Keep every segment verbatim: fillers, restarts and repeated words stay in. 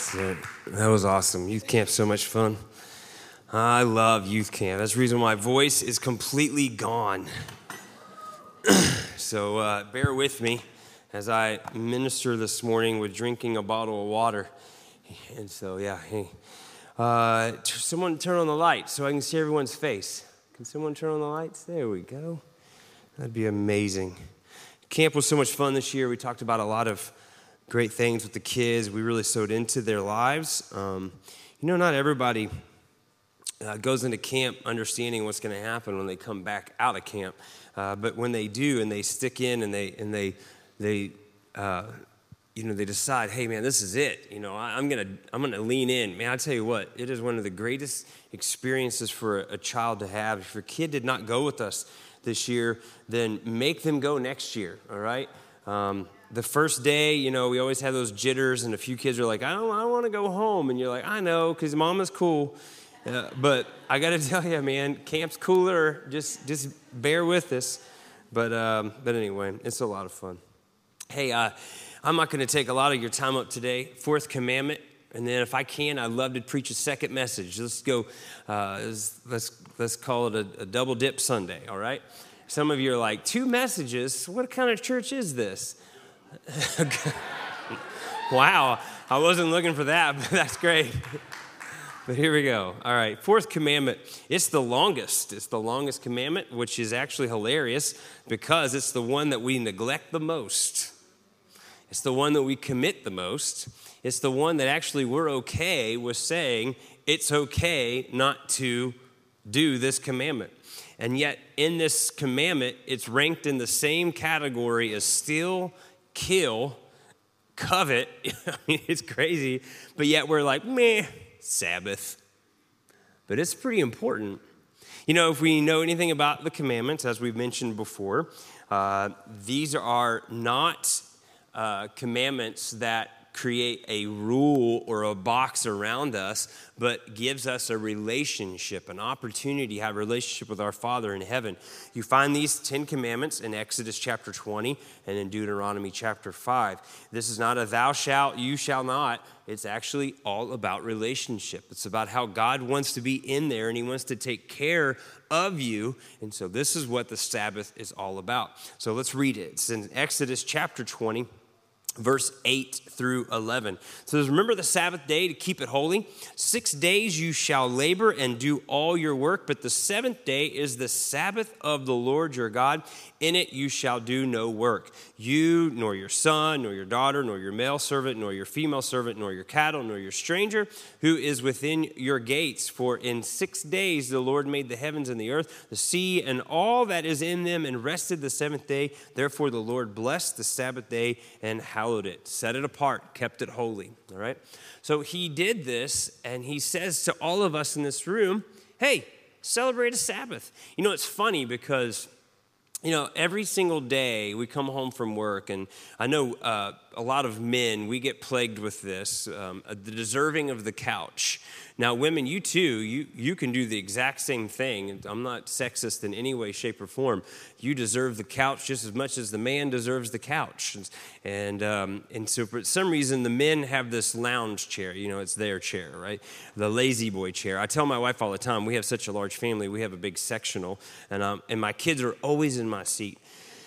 So, that was awesome. Youth camp, so much fun. I love youth camp. That's the reason my voice is completely gone. So uh, bear with me as I minister this morning with drinking a bottle of water. And so, yeah, hey. Uh, someone turn on the light so I can see everyone's face. Can someone turn on the lights? There we go. That'd be amazing. Camp was so much fun this year. We talked about a lot of great things with the kids. We really sewed into their lives. Um, you know, not everybody uh, goes into camp understanding what's going to happen when they come back out of camp. Uh, but when they do, and they stick in, and they and they they uh, you know they decide, hey man, this is it. You know, I, I'm gonna I'm gonna lean in. Man, I tell you what, it is one of the greatest experiences for a, a child to have. If your kid did not go with us this year, then make them go next year. All right. Um, The first day, you know, we always have those jitters, and a few kids are like, I don't, I don't want to go home. And you're like, I know, because mama's cool. Uh, but I got to tell you, man, camp's cooler. Just just bear with us. But, um, but anyway, it's a lot of fun. Hey, uh, I'm not going to take a lot of your time up today. Fourth commandment. And then if I can, I'd love to preach a second message. Let's go, uh, let's, let's call it a, a double dip Sunday, all right? Some of you are like, two messages? What kind of church is this? Wow, I wasn't looking for that, but that's great. But here we go. All right, fourth commandment. It's the longest. It's the longest commandment, which is actually hilarious because it's the one that we neglect the most. It's the one that we commit the most. It's the one that actually we're okay with saying it's okay not to do this commandment. And yet in this commandment, it's ranked in the same category as steal, kill, covet. I mean, it's crazy, but yet we're like, meh, Sabbath. But it's pretty important. You know, if we know anything about the commandments, as we've mentioned before, uh, these are not uh, commandments that create a rule or a box around us, but gives us a relationship, an opportunity to have a relationship with our Father in heaven. You find these Ten Commandments in Exodus chapter twenty and in Deuteronomy chapter five. This is not a thou shalt, you shall not. It's actually all about relationship. It's about how God wants to be in there and he wants to take care of you. And so this is what the Sabbath is all about. So let's read it. It's in Exodus chapter twenty. Verse eight through eleven. It says, remember the Sabbath day to keep it holy. Six days you shall labor and do all your work, but the seventh day is the Sabbath of the Lord your God. In it you shall do no work. You, nor your son, nor your daughter, nor your male servant, nor your female servant, nor your cattle, nor your stranger who is within your gates. For in six days the Lord made the heavens and the earth, the sea, and all that is in them, and rested the seventh day. Therefore the Lord blessed the Sabbath day and hallowed it, set it apart, kept it holy. All right. So he did this, and he says to all of us in this room, hey, celebrate a Sabbath. You know, it's funny because, you know, every single day we come home from work, and I know uh, a lot of men, we get plagued with this, um, the deserving of the couch. Now, women, you too, you, you can do the exact same thing. I'm not sexist in any way, shape, or form. You deserve the couch just as much as the man deserves the couch. And um, and so for some reason, the men have this lounge chair. You know, it's their chair, right? The lazy boy chair. I tell my wife all the time, we have such a large family. We have a big sectional, and um, and my kids are always in my seat.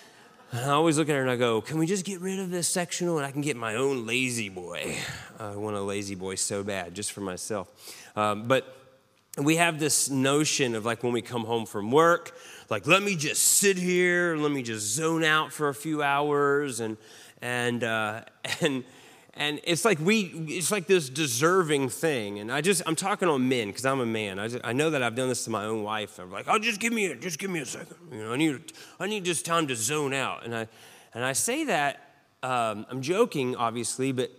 And I always look at her and I go, can we just get rid of this sectional and I can get my own lazy boy? I want a lazy boy so bad, just for myself. Um, but we have this notion of like when we come home from work, like let me just sit here, let me just zone out for a few hours, and and uh, and and it's like we, it's like this deserving thing. And I just, I'm talking on men because I'm a man. I, just, I know that I've done this to my own wife. I'm like, oh, just give me a, just give me a second. You know, I need, I need just time to zone out. And I, and I say that, um, I'm joking, obviously, but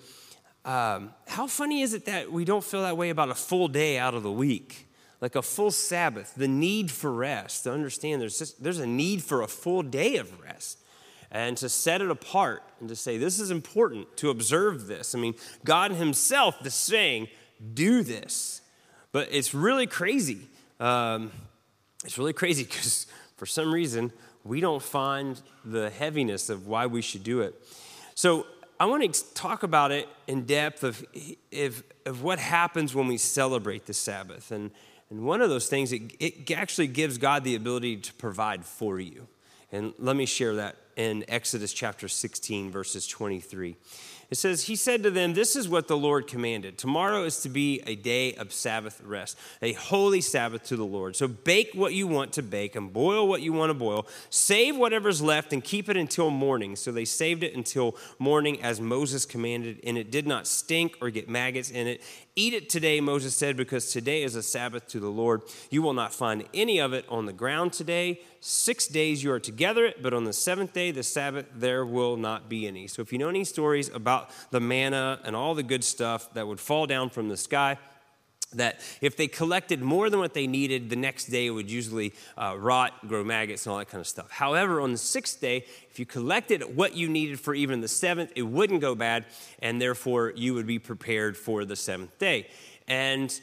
um, how funny is it that we don't feel that way about a full day out of the week? Like a full Sabbath, the need for rest. To understand there's just, there's a need for a full day of rest. And to set it apart and to say, this is important, to observe this. I mean, God himself is saying, do this. But it's really crazy. Um, it's really crazy because for some reason, we don't find the heaviness of why we should do it. So I want to talk about it in depth of, of, of what happens when we celebrate the Sabbath. And, and one of those things, it, it actually gives God the ability to provide for you. And let me share that in Exodus chapter sixteen, verses twenty-three. It says, he said to them, this is what the Lord commanded. Tomorrow is to be a day of Sabbath rest, a holy Sabbath to the Lord. So bake what you want to bake and boil what you want to boil. Save whatever's left and keep it until morning. So they saved it until morning as Moses commanded, and it did not stink or get maggots in it. Eat it today, Moses said, because today is a Sabbath to the Lord. You will not find any of it on the ground today. Six days you are to gather it, but on the seventh day, the Sabbath, there will not be any. So if you know any stories about the manna and all the good stuff that would fall down from the sky, that if they collected more than what they needed, the next day it would usually uh, rot, grow maggots, and all that kind of stuff. However, on the sixth day, if you collected what you needed for even the seventh, it wouldn't go bad, and therefore you would be prepared for the seventh day. And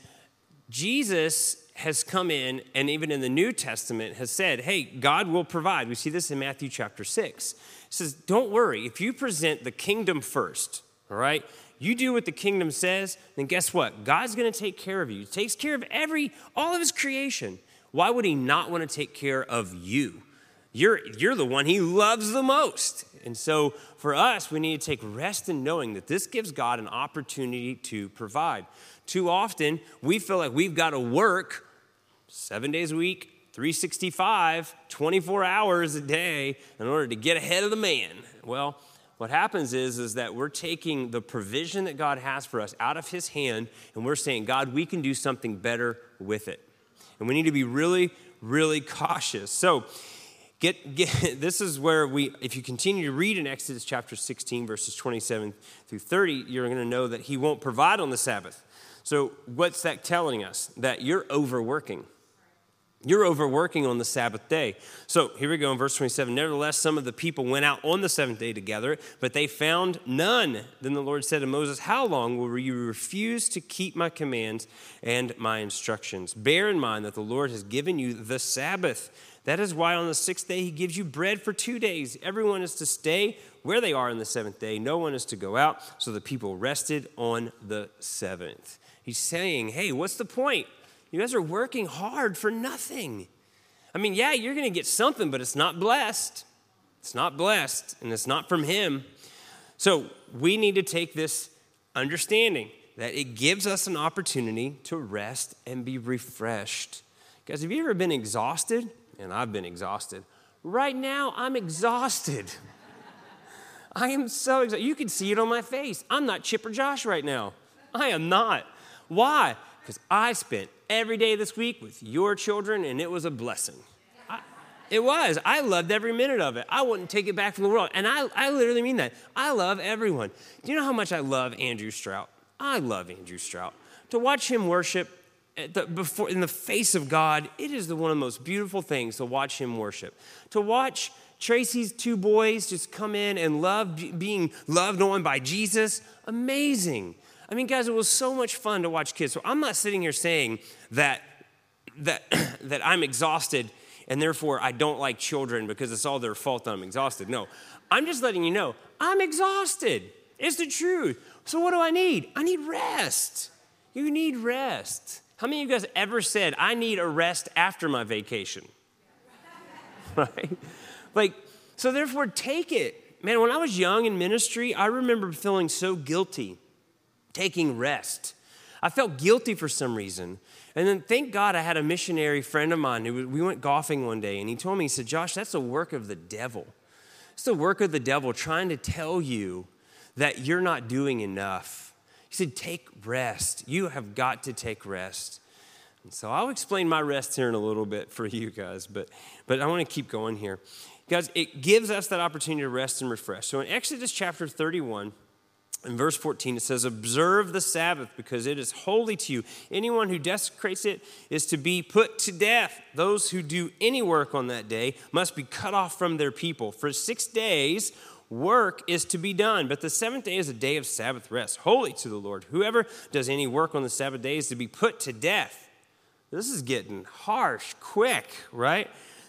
Jesus has come in, and even in the New Testament has said, hey, God will provide. We see this in Matthew chapter six. It says, don't worry. If you present the kingdom first, all right, you do what the kingdom says, then guess what? God's going to take care of you. He takes care of every, all of his creation. Why would he not want to take care of you? You're, you're the one he loves the most. And so for us, we need to take rest in knowing that this gives God an opportunity to provide. Too often, we feel like we've got to work seven days a week, three sixty-five, twenty-four hours a day in order to get ahead of the man. Well, what happens is, is that we're taking the provision that God has for us out of his hand, and we're saying, God, we can do something better with it. And we need to be really, really cautious. So get, get this is where we, if you continue to read in Exodus chapter sixteen, verses twenty-seven through thirty, you're going to know that he won't provide on the Sabbath. So what's that telling us? That you're overworking. You're overworking on the Sabbath day. So here we go in verse twenty-seven. Nevertheless, some of the people went out on the seventh day to gather it, but they found none. Then the Lord said to Moses, how long will you refuse to keep my commands and my instructions? Bear in mind that the Lord has given you the Sabbath. That is why on the sixth day he gives you bread for two days. Everyone is to stay where they are on the seventh day. No one is to go out. So the people rested on the seventh. He's saying, hey, what's the point? You guys are working hard for nothing. I mean, yeah, you're going to get something, but it's not blessed. It's not blessed, and it's not from him. So we need to take this understanding that it gives us an opportunity to rest and be refreshed. Guys, have you ever been exhausted? And I've been exhausted. Right now, I'm exhausted. I am so exhausted. You can see it on my face. I'm not Chipper Josh right now. I am not. Why? Because I spent every day this week with your children, and it was a blessing. I, it was. I loved every minute of it. I wouldn't take it back from the world. And I, I literally mean that. I love everyone. Do you know how much I love Andrew Strout? I love Andrew Strout. To watch him worship at the, before, in the face of God, it is the, one of the most beautiful things to watch him worship. To watch Tracy's two boys just come in and love being loved on by Jesus, amazing. I mean, guys, it was so much fun to watch kids. So I'm not sitting here saying that that that I'm exhausted and therefore I don't like children because it's all their fault that I'm exhausted. No, I'm just letting you know I'm exhausted. It's the truth. So what do I need? I need rest. You need rest. How many of you guys ever said, I need a rest after my vacation? Right? Like, so therefore take it. Man, when I was young in ministry, I remember feeling so guilty taking rest. I felt guilty for some reason. And then thank God I had a missionary friend of mine who we went golfing one day, and he told me, he said, Josh, that's the work of the devil. It's the work of the devil trying to tell you that you're not doing enough. He said, take rest. You have got to take rest. And so I'll explain my rest here in a little bit for you guys, but, but I want to keep going here. Guys, it gives us that opportunity to rest and refresh. So in Exodus chapter thirty-one, in verse fourteen, it says, observe the Sabbath because it is holy to you. Anyone who desecrates it is to be put to death. Those who do any work on that day must be cut off from their people. For six days, work is to be done, but the seventh day is a day of Sabbath rest, holy to the Lord. Whoever does any work on the Sabbath day is to be put to death. This is getting harsh, quick, right?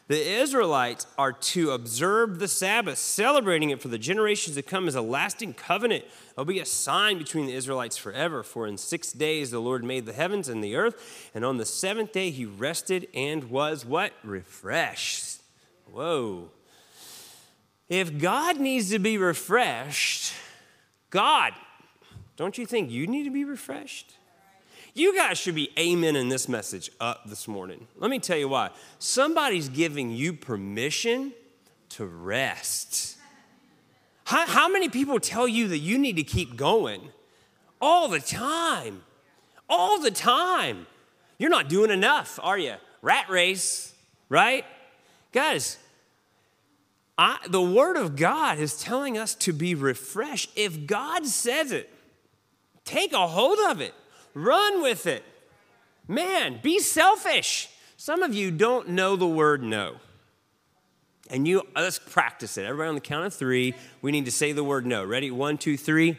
The Israelites are to observe the Sabbath, celebrating it for the generations to come as a lasting covenant. It'll be a sign between the Israelites forever. For in six days the Lord made the heavens and the earth, and on the seventh day he rested and was what? Refreshed. Whoa. If God needs to be refreshed, God, don't you think you need to be refreshed? You guys should be amen in this message up this morning. Let me tell you why. Somebody's giving you permission to rest. How, how many people tell you that you need to keep going? All the time. All the time. You're not doing enough, are you? Rat race, right? Guys, I, the Word of God is telling us to be refreshed. If God says it, take a hold of it. Run with it. Man, be selfish. Some of you don't know the word no. And you, let's practice it. Everybody on the count of three, we need to say the word no. Ready? One, two, three. No.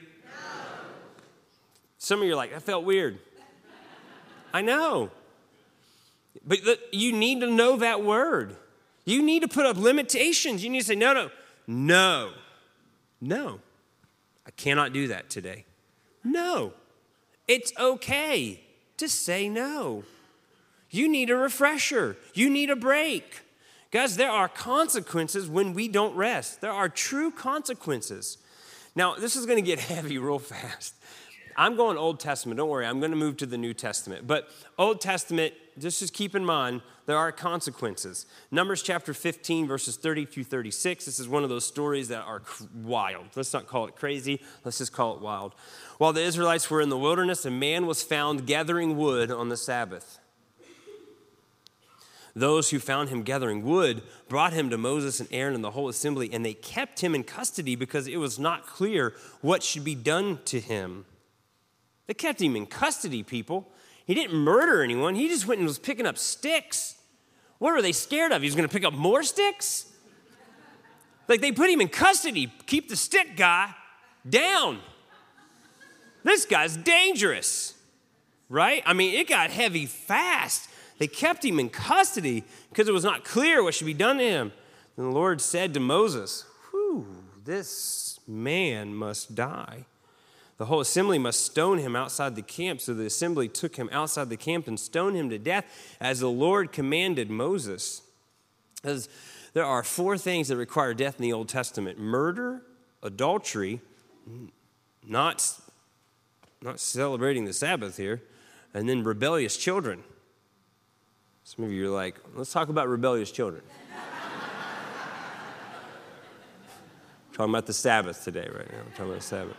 Some of you are like, that felt weird. I know. But you need to know that word. You need to put up limitations. You need to say, no, no, no, no. I cannot do that today. No. It's okay to say no. You need a refresher. You need a break. Guys, there are consequences when we don't rest. There are true consequences. Now, this is going to get heavy real fast. I'm going Old Testament. Don't worry. I'm going to move to the New Testament. But Old Testament, just, just keep in mind, there are consequences. Numbers chapter fifteen, verses thirty through thirty-six. This is one of those stories that are wild. Let's not call it crazy. Let's just call it wild. While the Israelites were in the wilderness, a man was found gathering wood on the Sabbath. Those who found him gathering wood brought him to Moses and Aaron and the whole assembly, and they kept him in custody because it was not clear what should be done to him. They kept him in custody, people. He didn't murder anyone. He just went and was picking up sticks. What were they scared of? He was going to pick up more sticks? Like, they put him in custody. Keep the stick guy down. This guy's dangerous, right? I mean, it got heavy fast. They kept him in custody because it was not clear what should be done to him. And the Lord said to Moses, whew, this man must die. The whole assembly must stone him outside the camp. So the assembly took him outside the camp and stoned him to death as the Lord commanded Moses. As there are four things that require death in the Old Testament: murder, adultery, not, not celebrating the Sabbath here, and then rebellious children. Some of you are like, let's talk about rebellious children. I'm talking about the Sabbath today, right now. I'm talking about the Sabbath.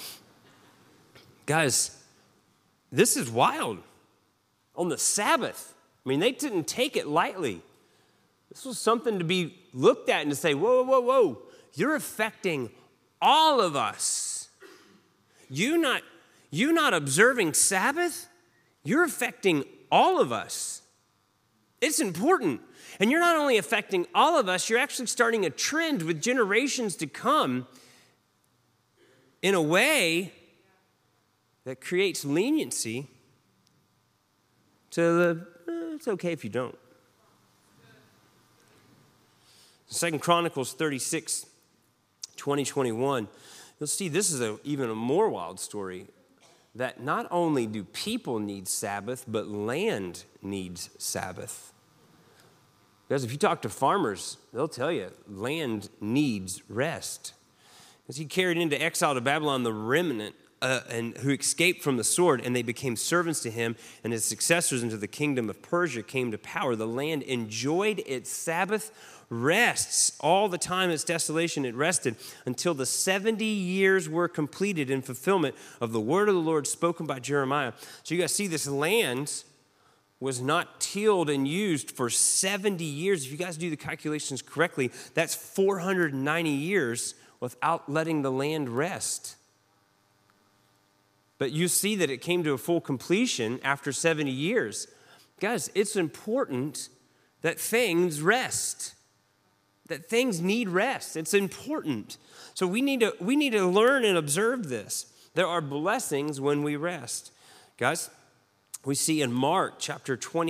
Guys, this is wild. On the Sabbath, I mean, they didn't take it lightly. This was something to be looked at and to say, whoa, whoa, whoa, you're affecting all of us. You not, you not observing Sabbath, you're affecting all of us. It's important. And you're not only affecting all of us, you're actually starting a trend with generations to come in a way that creates leniency to the, eh, it's okay if you don't. Second Chronicles thirty-six, twenty, twenty-one, you'll see this is a, even a more wild story, that not only do people need Sabbath, but land needs Sabbath. Because if you talk to farmers, they'll tell you land needs rest. As he carried into exile to Babylon the remnant uh, and who escaped from the sword, and they became servants to him, and his successors into the kingdom of Persia came to power. The land enjoyed its Sabbath rests. All the time its desolation it rested until the seventy years were completed in fulfillment of the word of the Lord spoken by Jeremiah. So you guys see, this land was not tilled and used for seventy years. If you guys do the calculations correctly, that's four hundred ninety years without letting the land rest. But you see that it came to a full completion after seventy years. Guys, it's important that things rest, that things need rest. It's important. So we need to, we need to learn and observe this. There are blessings when we rest. Guys, we see in Mark chapter twenty,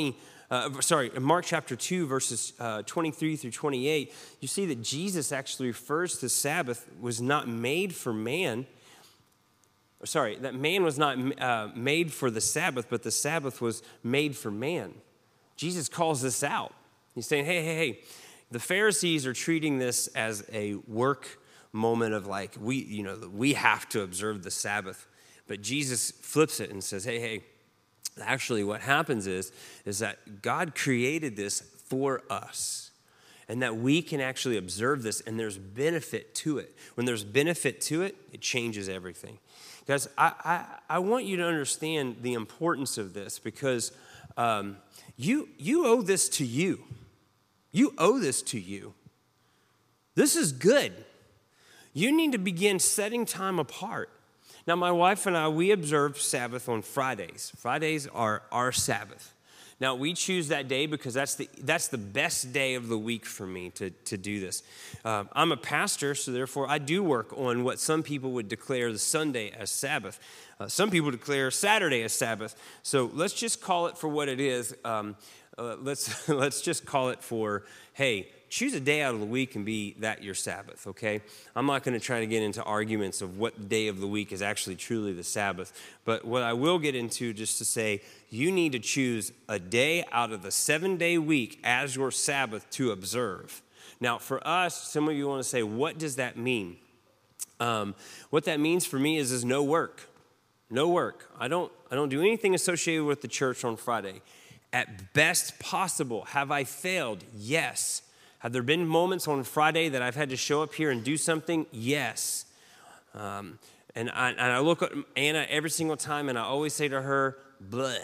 uh, sorry, in Mark chapter two, verses uh, twenty-three through twenty-eight, you see that Jesus actually refers to Sabbath was not made for man. Sorry, that man was not uh, made for the Sabbath, but the Sabbath was made for man. Jesus calls this out. He's saying, hey, hey, hey, the Pharisees are treating this as a work moment of like, we, you know, we have to observe the Sabbath. But Jesus flips it and says, hey, hey, actually what happens is, is that God created this for us and that we can actually observe this and there's benefit to it. When there's benefit to it, it changes everything. Guys, I, I, I want you to understand the importance of this because um, you, you owe this to you. You owe this to you. This is good. You need to begin setting time apart. Now, my wife and I, we observe Sabbath on Fridays. Fridays are our Sabbath. Now, we choose that day because that's the that's the best day of the week for me to, to do this. Uh, I'm a pastor, so therefore I do work on what some people would declare the Sunday as Sabbath. Uh, some people declare Saturday as Sabbath. So let's just call it for what it is. Um, uh, let's let's just call it for, hey, choose a day out of the week and be that your Sabbath, okay? I'm not going to try to get into arguments of what day of the week is actually truly the Sabbath. But what I will get into just to say, you need to choose a day out of the seven-day week as your Sabbath to observe. Now, for us, some of you want to say, what does that mean? Um, what that means for me is, is no work. No work. I don't, I don't do anything associated with the church on Friday. At best possible, have I failed? Yes. Have there been moments on Friday that I've had to show up here and do something? Yes. Um, and, I, and I look at Anna every single time and I always say to her, bleh,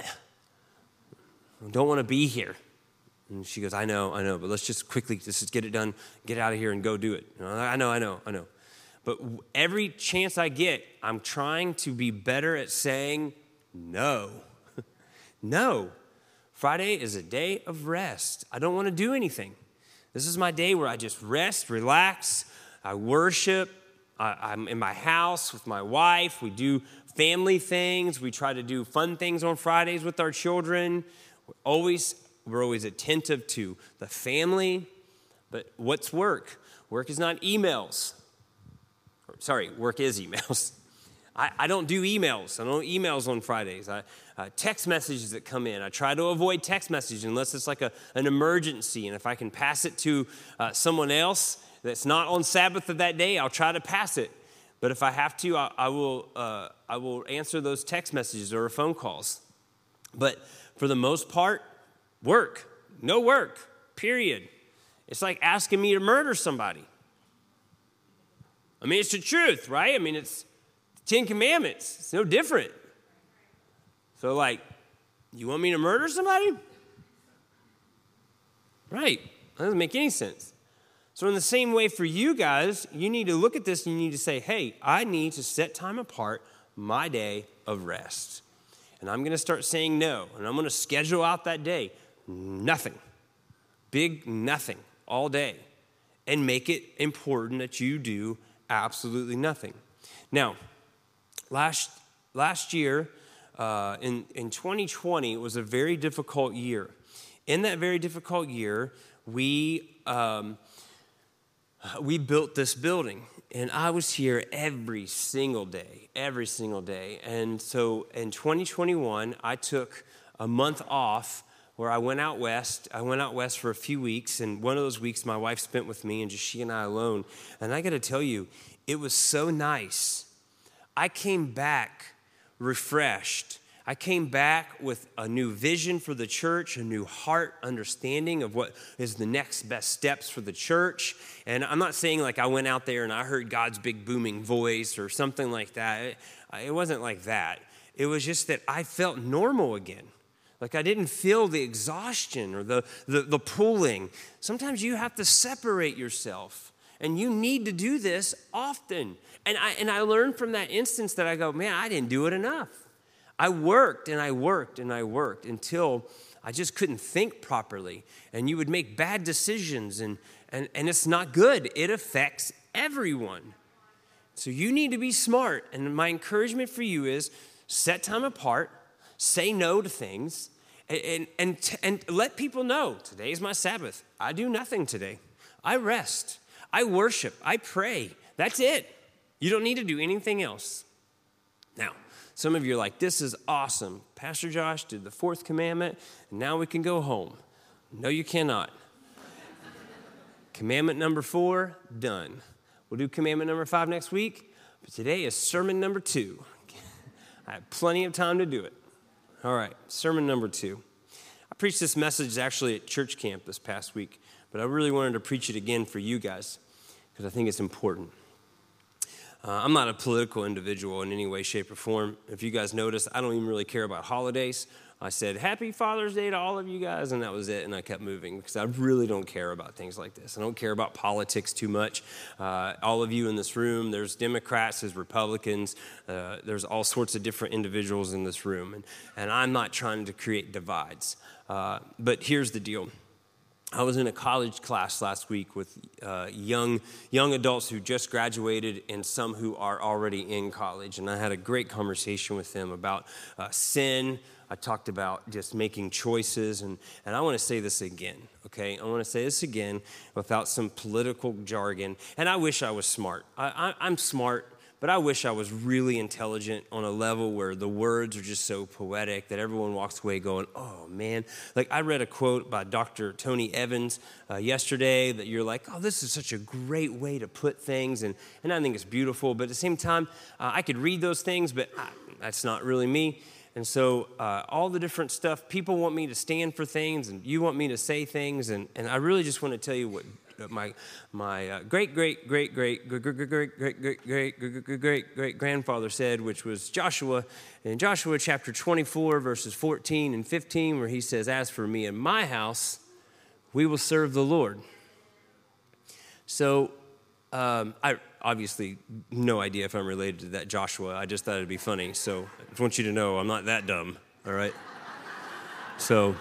I don't want to be here. And she goes, I know, I know, but let's just quickly, let's just get it done, get out of here and go do it. You know, I know, I know, I know. But every chance I get, I'm trying to be better at saying no. No. Friday is a day of rest. I don't want to do anything. This is my day where I just rest, relax, I worship. I, I'm in my house with my wife. We do family things. We try to do fun things on Fridays with our children. We're always, we're always attentive to the family. But what's work? Work is not emails. Sorry, work is emails. I, I don't do emails. I don't do emails on Fridays. I, uh, text messages that come in. I try to avoid text messages unless it's like a, an emergency. And if I can pass it to uh, someone else that's not on Sabbath of that day, I'll try to pass it. But if I have to, I, I will uh, I will answer those text messages or phone calls. But for the most part, work. No work, period. It's like asking me to murder somebody. I mean, it's the truth, right? I mean, it's Ten Commandments. It's no different. So, like, you want me to murder somebody? Right. That doesn't make any sense. So in the same way for you guys, you need to look at this and you need to say, hey, I need to set time apart, my day of rest. And I'm going to start saying no. And I'm going to schedule out that day. Nothing. Big nothing all day. And make it important that you do absolutely nothing. Now, Last last year, uh, in, in twenty twenty, it was a very difficult year. In that very difficult year, we um, we built this building. And I was here every single day, every single day. And so in twenty twenty-one, I took a month off where I went out west. I went out west for a few weeks. And one of those weeks, my wife spent with me and just she and I alone. And I got to tell you, it was so nice. I came back refreshed. I came back with a new vision for the church, a new heart understanding of what is the next best steps for the church. And I'm not saying like I went out there and I heard God's big booming voice or something like that. It, it wasn't like that. It was just that I felt normal again. Like I didn't feel the exhaustion or the, the, the pulling. Sometimes you have to separate yourself. And you need to do this often. And I and I learned from that instance that I go, man, I didn't do it enough. I worked and I worked and I worked until I just couldn't think properly. And you would make bad decisions and, and, and it's not good. It affects everyone. So you need to be smart. And my encouragement for you is set time apart, say no to things, And, and, and let people know, today's my Sabbath. I do nothing today. I rest. I worship. I pray. That's it. You don't need to do anything else. Now, some of you are like, this is awesome. Pastor Josh did the fourth commandment, and now we can go home. No, you cannot. Commandment number four, done. We'll do commandment number five next week, but today is sermon number two. I have plenty of time to do it. All right, sermon number two. I preached this message actually at church camp this past week, but I really wanted to preach it again for you guys because I think it's important. Uh, I'm not a political individual in any way, shape, or form. If you guys notice, I don't even really care about holidays. I said, Happy Father's Day to all of you guys, and that was it, and I kept moving because I really don't care about things like this. I don't care about politics too much. Uh, all of you in this room, there's Democrats, there's Republicans, uh, there's all sorts of different individuals in this room, and, and I'm not trying to create divides. Uh, but here's the deal. I was in a college class last week with uh, young young adults who just graduated and some who are already in college. And I had a great conversation with them about uh, sin. I talked about just making choices. And, and I want to say this again, okay? I want to say this again without some political jargon. And I wish I was smart. I, I, I'm smart. But I wish I was really intelligent on a level where the words are just so poetic that everyone walks away going, oh, man. Like I read a quote by Doctor Tony Evans uh, yesterday that you're like, oh, this is such a great way to put things. And, and I think it's beautiful. But at the same time, uh, I could read those things, but I, that's not really me. And so uh, all the different stuff, people want me to stand for things and you want me to say things. And, and I really just want to tell you what my my uh, great great great great great great great great great great great great great grandfather said, which was Joshua in Joshua chapter twenty-four verses fourteen and fifteen, where he says, "As for me and my house, we will serve the Lord." So um, I obviously no idea if I'm related to that Joshua. I just thought it'd be funny. So I just want you to know I'm not that dumb. All right. So.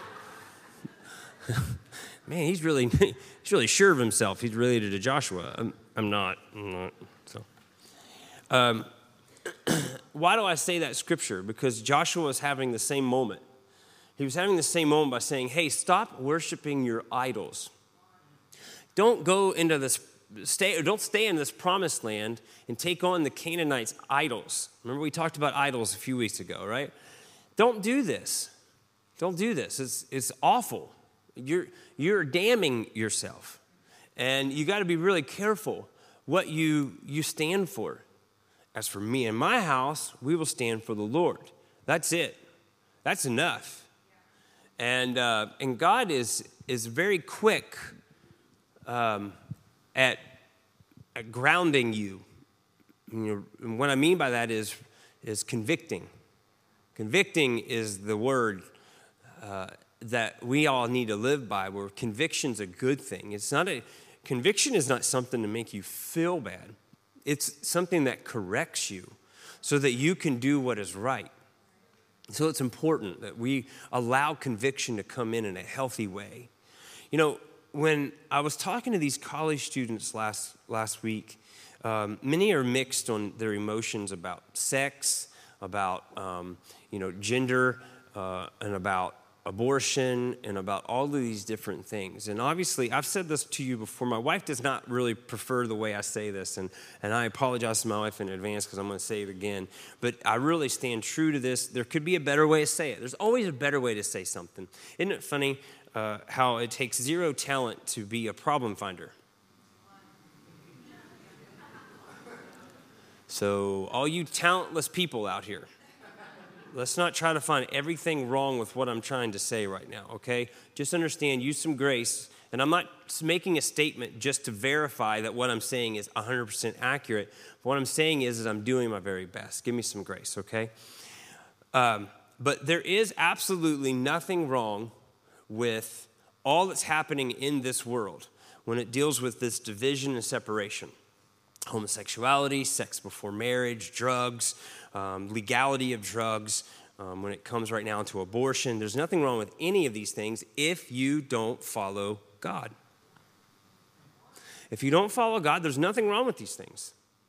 Man, he's really he's really sure of himself. He's related to Joshua. I'm, I'm not. I'm not. So, um, why do I say that scripture? Because Joshua was having the same moment. He was having the same moment by saying, "Hey, stop worshiping your idols. Don't go into this stay. Don't stay in this promised land and take on the Canaanites' idols." Remember, we talked about idols a few weeks ago, right? Don't do this. Don't do this. It's it's awful. You're, you're damning yourself. And you got to be really careful what you, you stand for. As for me and my house, we will stand for the Lord. That's it. That's enough. And uh, and God is is very quick um, at, at grounding you. You know, and what I mean by that is, is convicting. Convicting is the word uh that we all need to live by, where conviction's a good thing. It's not a conviction is not something to make you feel bad. It's something that corrects you so that you can do what is right. So it's important that we allow conviction to come in in a healthy way. You know, when I was talking to these college students last last week, um, many are mixed on their emotions about sex, about um, you know gender, uh, and about abortion, and about all of these different things. And obviously, I've said this to you before. My wife does not really prefer the way I say this, and, and I apologize to my wife in advance because I'm going to say it again. But I really stand true to this. There could be a better way to say it. There's always a better way to say something. Isn't it funny uh, how it takes zero talent to be a problem finder? So all you talentless people out here, let's not try to find everything wrong with what I'm trying to say right now, okay? Just understand, use some grace. And I'm not making a statement just to verify that what I'm saying is one hundred percent accurate. What I'm saying is that I'm doing my very best. Give me some grace, okay? Um, but there is absolutely nothing wrong with all that's happening in this world when it deals with this division and separation. Homosexuality, sex before marriage, drugs, um, legality of drugs, um, when it comes right now to abortion. There's nothing wrong with any of these things if you don't follow God. If you don't follow God, there's nothing wrong with these things.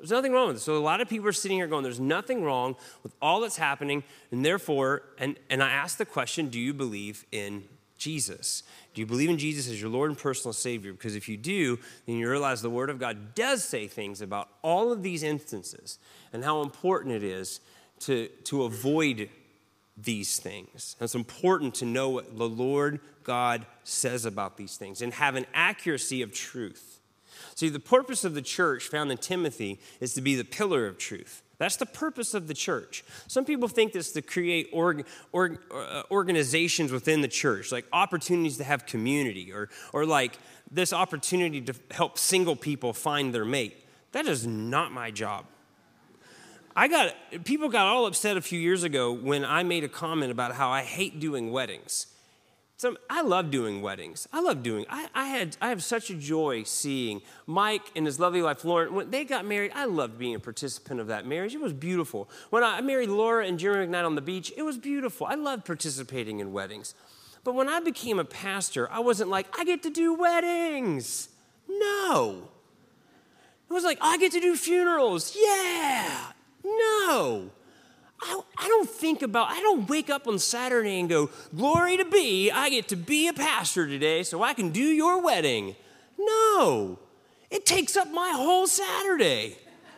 There's nothing wrong with it. So a lot of people are sitting here going, there's nothing wrong with all that's happening. And therefore, and, and I ask the question, do you believe in Jesus? Do you believe in Jesus as your Lord and personal Savior? Because if you do, then you realize the Word of God does say things about all of these instances and how important it is to, to avoid these things. And it's important to know what the Lord God says about these things and have an accuracy of truth. See, the purpose of the church found in Timothy is to be the pillar of truth. That's the purpose of the church. Some people think this to create org, org, uh, organizations within the church, like opportunities to have community or, or like this opportunity to help single people find their mate. That is not my job. I got, people got all upset a few years ago when I made a comment about how I hate doing weddings. So I love doing weddings. I love doing, I, I had, I have such a joy seeing Mike and his lovely wife, Lauren, when they got married, I loved being a participant of that marriage. It was beautiful. When I married Laura and Jeremy McKnight on the beach, it was beautiful. I loved participating in weddings. But when I became a pastor, I wasn't like, I get to do weddings. No. It was like, I get to do funerals. Yeah. No. I, I don't think about, I don't wake up on Saturday and go, glory to be, I get to be a pastor today so I can do your wedding. No. It takes up my whole Saturday.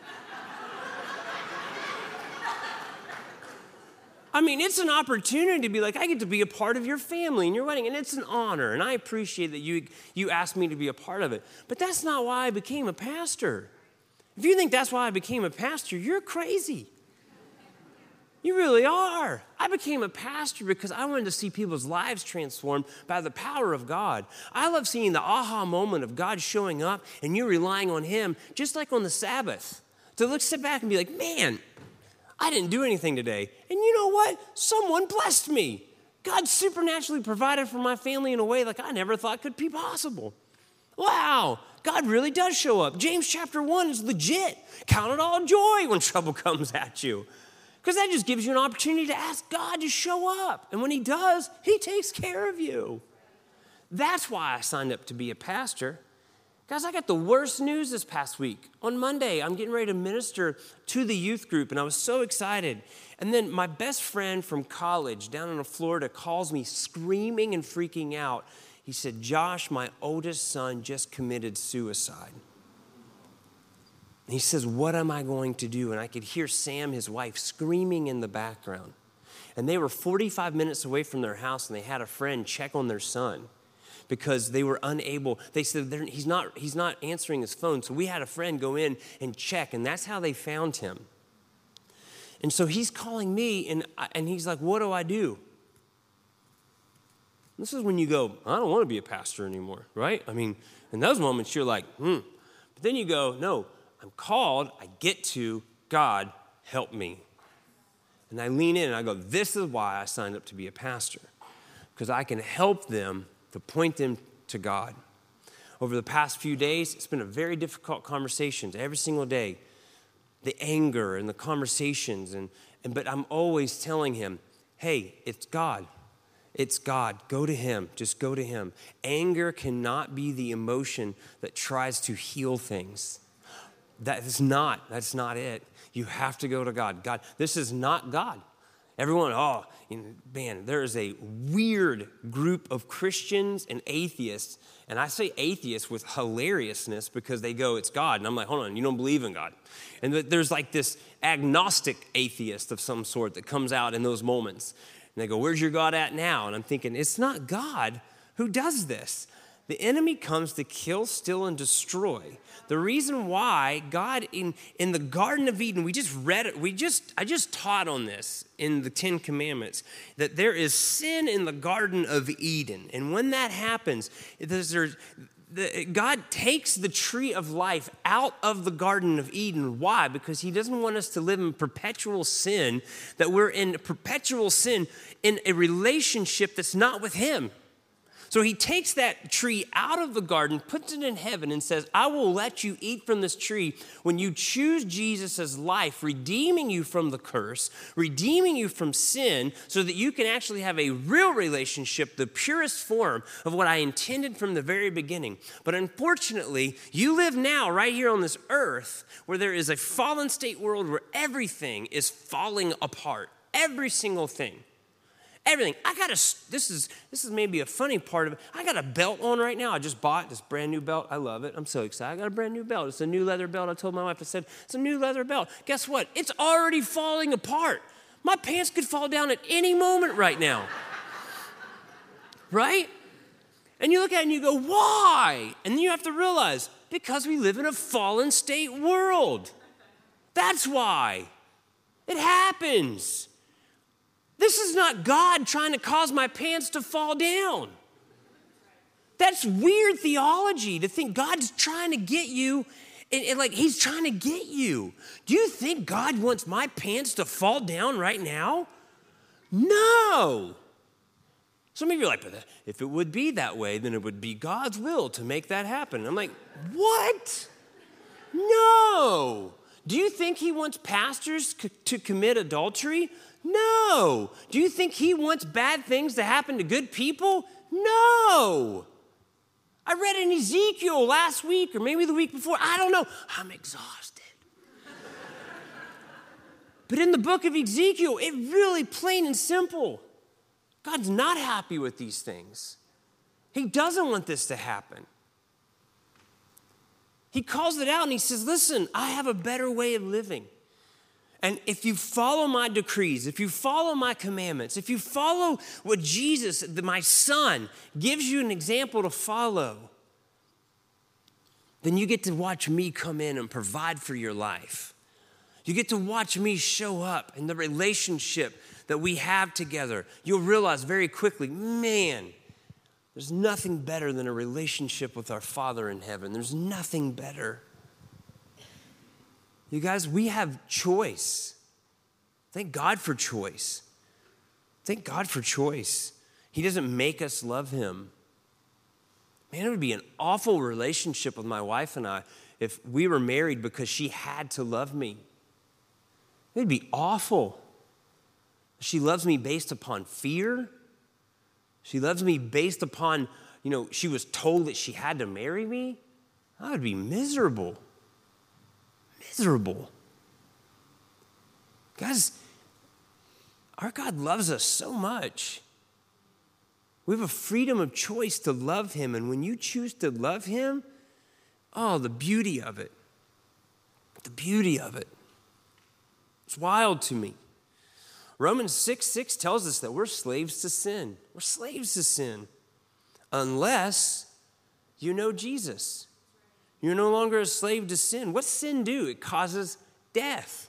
I mean, it's an opportunity to be like, I get to be a part of your family and your wedding, and it's an honor, and I appreciate that you, you asked me to be a part of it. But that's not why I became a pastor. If you think that's why I became a pastor, you're crazy. You really are. I became a pastor because I wanted to see people's lives transformed by the power of God. I love seeing the aha moment of God showing up and you relying on him, just like on the Sabbath. To look, sit back and be like, man, I didn't do anything today. And you know what? Someone blessed me. God supernaturally provided for my family in a way like I never thought could be possible. Wow, God really does show up. James chapter one is legit. Count it all joy when trouble comes at you. Because that just gives you an opportunity to ask God to show up. And when he does, he takes care of you. That's why I signed up to be a pastor. Guys, I got the worst news this past week. On Monday, I'm getting ready to minister to the youth group, and I was so excited. And then my best friend from college down in Florida calls me screaming and freaking out. He said, Josh, my oldest son just committed suicide. He says, what am I going to do? And I could hear Sam, his wife, screaming in the background. And they were forty-five minutes away from their house, and they had a friend check on their son because they were unable. They said, he's not, he's not answering his phone. So we had a friend go in and check, and that's how they found him. And so he's calling me, and, and he's like, what do I do? This is when you go, I don't want to be a pastor anymore, right? I mean, in those moments, you're like, hmm. But then you go, no. I'm called, I get to, God, help me. And I lean in and I go, this is why I signed up to be a pastor. Because I can help them to point them to God. Over the past few days, it's been a very difficult conversation every single day. The anger and the conversations, and, and but I'm always telling him, hey, it's God. It's God. Go to him. Just go to him. Anger cannot be the emotion that tries to heal things. That is not, that's not it. You have to go to God. God, this is not God. Everyone, oh, man, there is a weird group of Christians and atheists, and I say atheists with hilariousness because they go, it's God. And I'm like, hold on, you don't believe in God. And there's like this agnostic atheist of some sort that comes out in those moments. And they go, where's your God at now? And I'm thinking, it's not God who does this. The enemy comes to kill, steal, and destroy. The reason why God in, in the Garden of Eden, we just read it, we just, I just taught on this in the Ten Commandments, that there is sin in the Garden of Eden. And when that happens, there's, there's, the, God takes the tree of life out of the Garden of Eden. Why? Because he doesn't want us to live in perpetual sin, that we're in perpetual sin in a relationship that's not with him. So he takes that tree out of the garden, puts it in heaven, and says, I will let you eat from this tree when you choose Jesus as life, redeeming you from the curse, redeeming you from sin, so that you can actually have a real relationship, the purest form of what I intended from the very beginning. But unfortunately, you live now right here on this earth where there is a fallen state world where everything is falling apart, every single thing. Everything. I got a, this is this is maybe a funny part of it. I got a belt on right now. I just bought this brand new belt. I love it. I'm so excited. I got a brand new belt. It's a new leather belt. I told my wife, I said, it's a new leather belt. Guess what? It's already falling apart. My pants could fall down at any moment right now. Right? And you look at it and you go, why? And then you have to realize, because we live in a fallen state world. That's why. It happens. This is not God trying to cause my pants to fall down. That's weird theology to think God's trying to get you, and, and like he's trying to get you. Do you think God wants my pants to fall down right now? No. Some of you are like, but if it would be that way, then it would be God's will to make that happen. I'm like, what? No. Do you think he wants pastors c- to commit adultery? No. Do you think he wants bad things to happen to good people? No. I read in Ezekiel last week or maybe the week before. I don't know. I'm exhausted. But in the book of Ezekiel, it really plain and simple. God's not happy with these things. He doesn't want this to happen. He calls it out and he says, listen, I have a better way of living. And if you follow my decrees, if you follow my commandments, if you follow what Jesus, my son, gives you an example to follow, then you get to watch me come in and provide for your life. You get to watch me show up in the relationship that we have together. You'll realize very quickly, man, there's nothing better than a relationship with our Father in heaven. There's nothing better. You guys, we have choice. Thank God for choice. Thank God for choice. He doesn't make us love him. Man, it would be an awful relationship with my wife and I if we were married because she had to love me. It would be awful. She loves me based upon fear. She loves me based upon, you know, she was told that she had to marry me. I would be miserable. Miserable. Guys, our God loves us so much. We have a freedom of choice to love him. And when you choose to love him, oh, the beauty of it. The beauty of it. It's wild to me. Romans six six tells us that we're slaves to sin. We're slaves to sin. Unless you know Jesus. You're no longer a slave to sin. What's sin do? It causes death.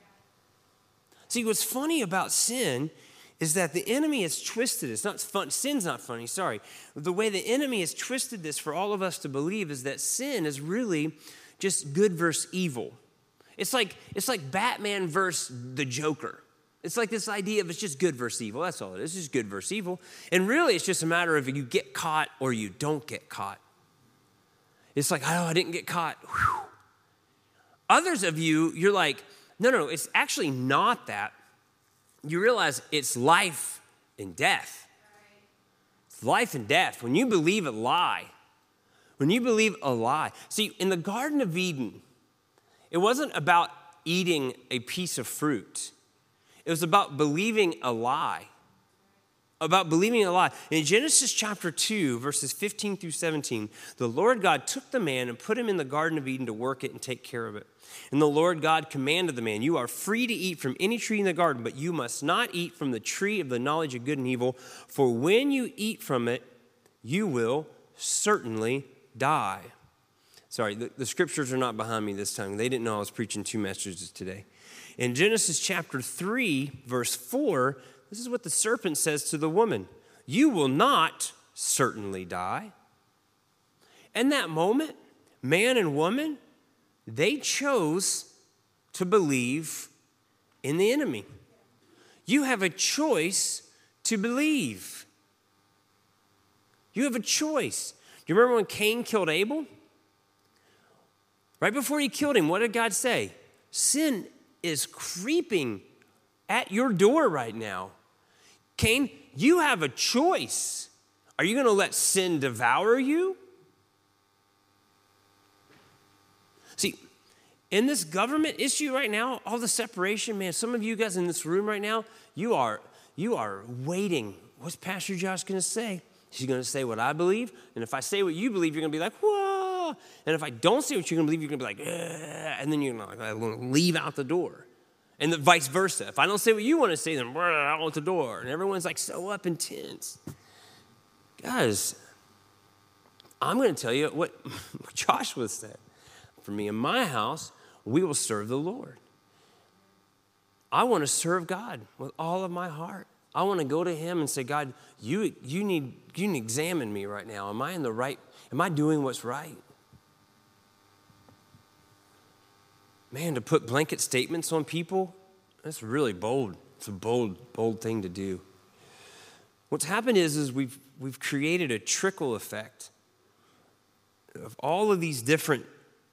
See, what's funny about sin is that the enemy has twisted it. It's not fun. Sin's not funny, sorry. The way the enemy has twisted this for all of us to believe is that sin is really just good versus evil. It's like, it's like Batman versus the Joker. It's like this idea of it's just good versus evil. That's all it is. It's just good versus evil. And really, it's just a matter of you get caught or you don't get caught. It's like, oh, I didn't get caught. Whew. Others of you, you're like, no, no, no, it's actually not that. You realize it's life and death. It's life and death. When you believe a lie, when you believe a lie. See, in the Garden of Eden, it wasn't about eating a piece of fruit. It was about believing a lie. About believing a lie. In Genesis chapter two, verses fifteen through seventeen, the Lord God took the man and put him in the Garden of Eden to work it and take care of it. And the Lord God commanded the man, you are free to eat from any tree in the garden, but you must not eat from the tree of the knowledge of good and evil, for when you eat from it, you will certainly die. Sorry, the, the scriptures are not behind me this time. They didn't know I was preaching two messages today. In Genesis chapter three, verse four, this is what the serpent says to the woman. You will not certainly die. In that moment, man and woman, they chose to believe in the enemy. You have a choice to believe. You have a choice. Do you remember when Cain killed Abel? Right before he killed him, what did God say? Sin is creeping at your door right now. Cain, you have a choice. Are you going to let sin devour you? See, in this government issue right now, all the separation, man, some of you guys in this room right now, you are, you are waiting. What's Pastor Josh going to say? He's going to say what I believe. And if I say what you believe, you're going to be like, whoa. And if I don't say what you're going to believe, you're going to be like, eh. And then you're going to leave out the door. And the vice versa. If I don't say what you want to say, then out the door. And everyone's like so up and tense. Guys, I'm going to tell you what Joshua said. For me and my house, we will serve the Lord. I want to serve God with all of my heart. I want to go to him and say, God, you, you, need, you need to examine me right now. Am I in the right, am I doing what's right? Man, to put blanket statements on people, that's really bold. It's a bold, bold thing to do. What's happened is, is we've, we've created a trickle effect of all of these different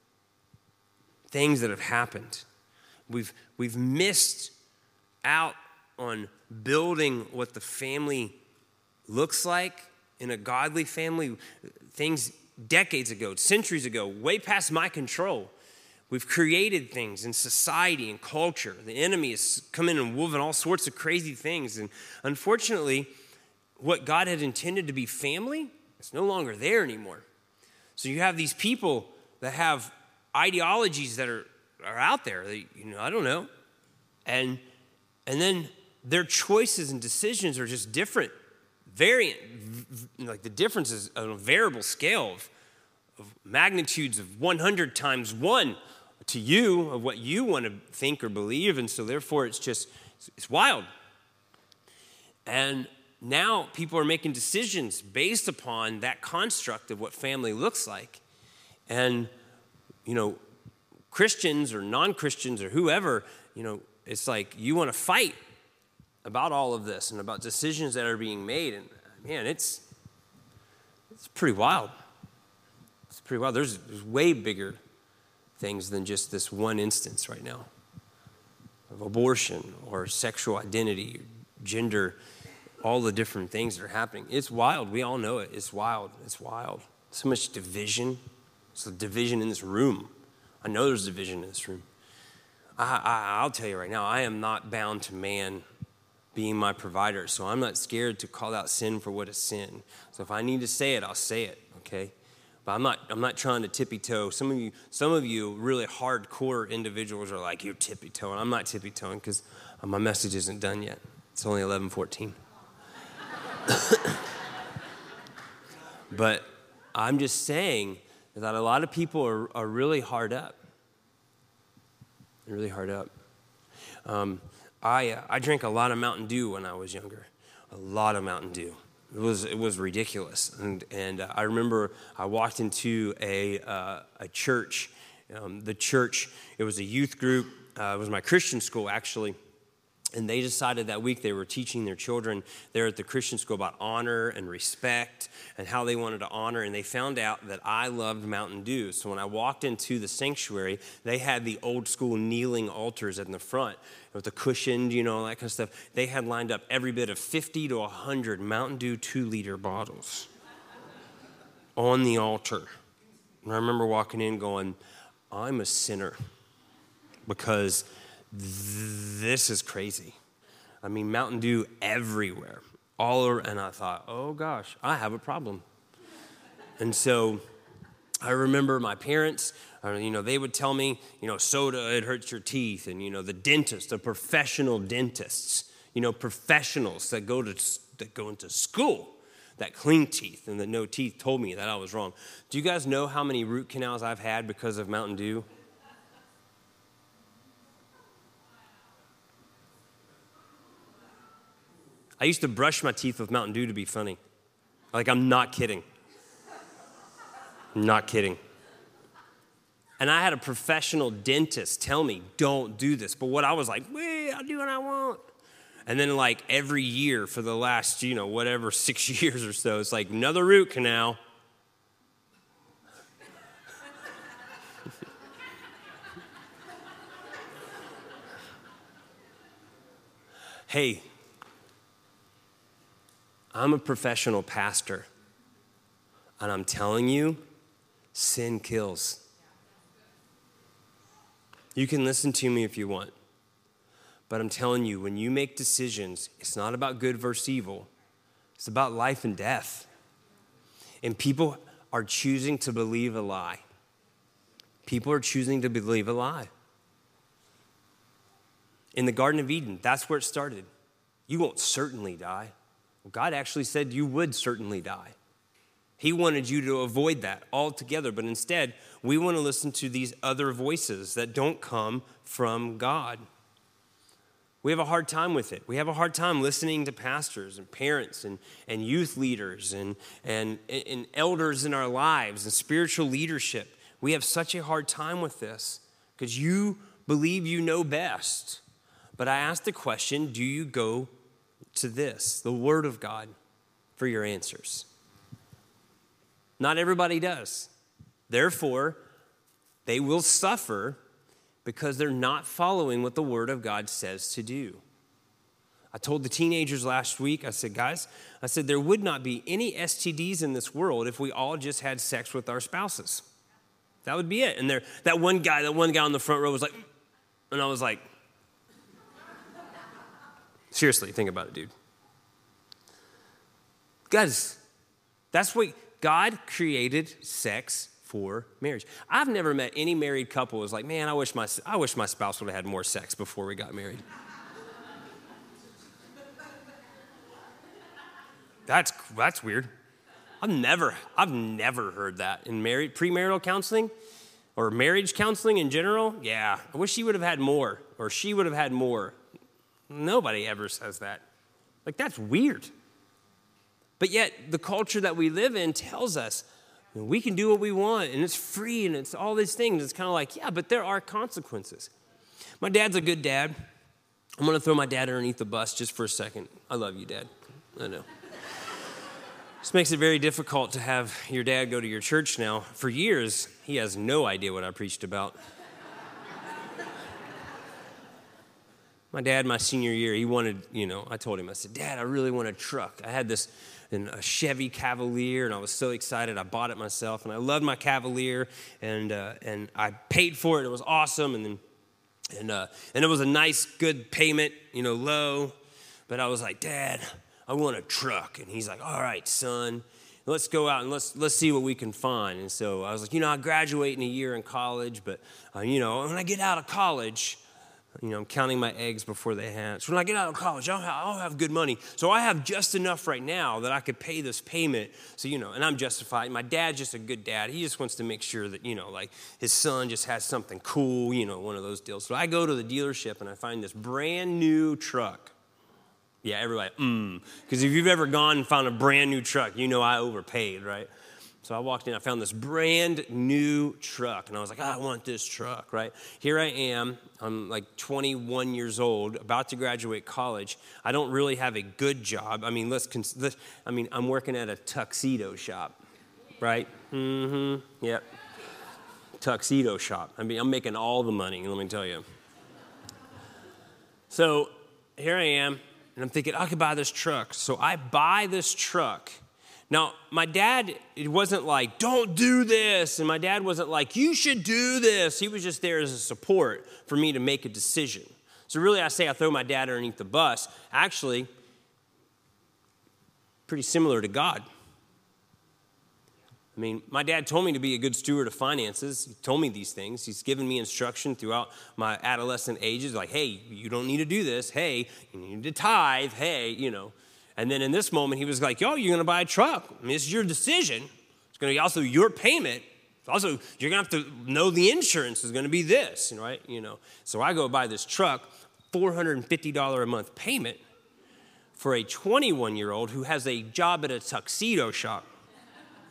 things that have happened. We've, we've missed out on building what the family looks like in a godly family. Things decades ago, centuries ago, way past my control. We've created things in society and culture. The enemy has come in and woven all sorts of crazy things. And unfortunately, what God had intended to be family, it's no longer there anymore. So you have these people that have ideologies that are, are out there. That, you know, I don't know. And, and then their choices and decisions are just different, variant, like the difference is on a variable scale of, of magnitudes of one hundred times one to you of what you want to think or believe. And so therefore it's just, it's wild. And now people are making decisions based upon that construct of what family looks like. And, you know, Christians or non-Christians or whoever, you know, it's like you want to fight about all of this and about decisions that are being made. And man, it's it's pretty wild. It's pretty wild. There's, there's way bigger things than just this one instance right now of abortion or sexual identity, gender, all the different things that are happening. It's wild. We all know it. It's wild. It's wild. So much division. There's a division in this room. I know there's division in this room. I, I, I'll tell you right now, I am not bound to man being my provider, so I'm not scared to call out sin for what is sin. So if I need to say it, I'll say it, okay? But I'm not I'm not trying to tippy-toe. Some of you, some of you really hardcore individuals are like, you're tippy-toeing. I'm not tippy-toeing because my message isn't done yet. It's only eleven fourteen. But I'm just saying that a lot of people are, are really hard up. They're really hard up. Um, I uh, I drank a lot of Mountain Dew when I was younger. A lot of Mountain Dew. It was it was ridiculous. And and uh, I remember I walked into a uh, a church. Um, the church, it was a youth group. Uh, it was my Christian school actually. And they decided that week they were teaching their children there at the Christian school about honor and respect and how they wanted to honor. And they found out that I loved Mountain Dew. So when I walked into the sanctuary, they had the old school kneeling altars in the front with the cushioned, you know, all that kind of stuff. They had lined up every bit of fifty to one hundred Mountain Dew two-liter bottles on the altar. And I remember walking in going, I'm a sinner because this is crazy. I mean, Mountain Dew everywhere, all over, and I thought, oh gosh, I have a problem. And so I remember my parents, you know, they would tell me, you know, soda, it hurts your teeth, and, you know, the dentist, the professional dentists, you know, professionals that go to that go into school that clean teeth and that no teeth told me that I was wrong. Do you guys know how many root canals I've had because of Mountain Dew? I used to brush my teeth with Mountain Dew to be funny. Like, I'm not kidding. I'm not kidding. And I had a professional dentist tell me, don't do this. But what I was like, wait, I'll do what I want. And then like every year for the last, you know, whatever, six years or so, it's like another root canal. Hey, I'm a professional pastor, and I'm telling you, sin kills. You can listen to me if you want, but I'm telling you, when you make decisions, it's not about good versus evil. It's about life and death. And people are choosing to believe a lie. People are choosing to believe a lie. In the Garden of Eden, that's where it started. You won't certainly die. Well, God actually said you would certainly die. He wanted you to avoid that altogether, but instead, we want to listen to these other voices that don't come from God. We have a hard time with it. We have a hard time listening to pastors and parents and, and youth leaders and, and, and elders in our lives and spiritual leadership. We have such a hard time with this because you believe you know best. But I ask the question, do you go to this, the Word of God, for your answers? Not everybody does. Therefore, they will suffer because they're not following what the Word of God says to do. I told the teenagers last week, I said, guys, I said, there would not be any S T Ds in this world if we all just had sex with our spouses. That would be it. And there, that one guy, that one guy on the front row was like, and I was like, seriously, think about it, dude. Guys, that's what God created sex for marriage. I've never met any married couple who was like, man, I wish my I wish my spouse would have had more sex before we got married. That's that's weird. I've never I've never heard that in married premarital counseling or marriage counseling in general. Yeah, I wish he would have had more or she would have had more. Nobody ever says that. Like, that's weird. But yet, the culture that we live in tells us we can do what we want, and it's free, and it's all these things. It's kind of like, yeah, but there are consequences. My dad's a good dad. I'm going to throw my dad underneath the bus just for a second. I love you, Dad. I know. This makes it very difficult to have your dad go to your church now. For years, he has no idea what I preached about. My dad, my senior year, he wanted, you know, I told him, I said, Dad, I really want a truck. I had this in a Chevy Cavalier, and I was so excited. I bought it myself, and I loved my Cavalier, and uh, and I paid for it. It was awesome, and then and uh, and it was a nice, good payment, you know, low. But I was like, Dad, I want a truck, and he's like, all right, son, let's go out and let's let's see what we can find. And so I was like, you know, I graduate in a year in college, but uh, you know, when I get out of college. You know, I'm counting my eggs before they hatch. When I get out of college, I'll have, I'll have good money. So I have just enough right now that I could pay this payment. So, you know, and I'm justified. My dad's just a good dad. He just wants to make sure that, you know, like his son just has something cool, you know, one of those deals. So I go to the dealership and I find this brand new truck. Yeah, everybody, mmm. Because if you've ever gone and found a brand new truck, you know I overpaid, right? So I walked in, I found this brand new truck, and I was like, oh, I want this truck, right? Here I am, I'm like twenty-one years old, about to graduate college. I don't really have a good job. I mean, let's, cons- let's I mean, I'm working at a tuxedo shop, right? Mm-hmm, yep. Tuxedo shop. I mean, I'm making all the money, let me tell you. So here I am, and I'm thinking, I could buy this truck. So I buy this truck. Now, my dad, it wasn't like, don't do this. And my dad wasn't like, you should do this. He was just there as a support for me to make a decision. So really, I say I throw my dad underneath the bus. Actually, pretty similar to God. I mean, my dad told me to be a good steward of finances. He told me these things. He's given me instruction throughout my adolescent ages, like, hey, you don't need to do this. Hey, you need to tithe. Hey, you know. And then in this moment, he was like, yo, you're going to buy a truck. I mean, it's your decision. It's going to be also your payment. Also, you're going to have to know the insurance is going to be this, right? You know. So I go buy this truck, four hundred fifty dollars a month payment for a twenty-one-year-old who has a job at a tuxedo shop,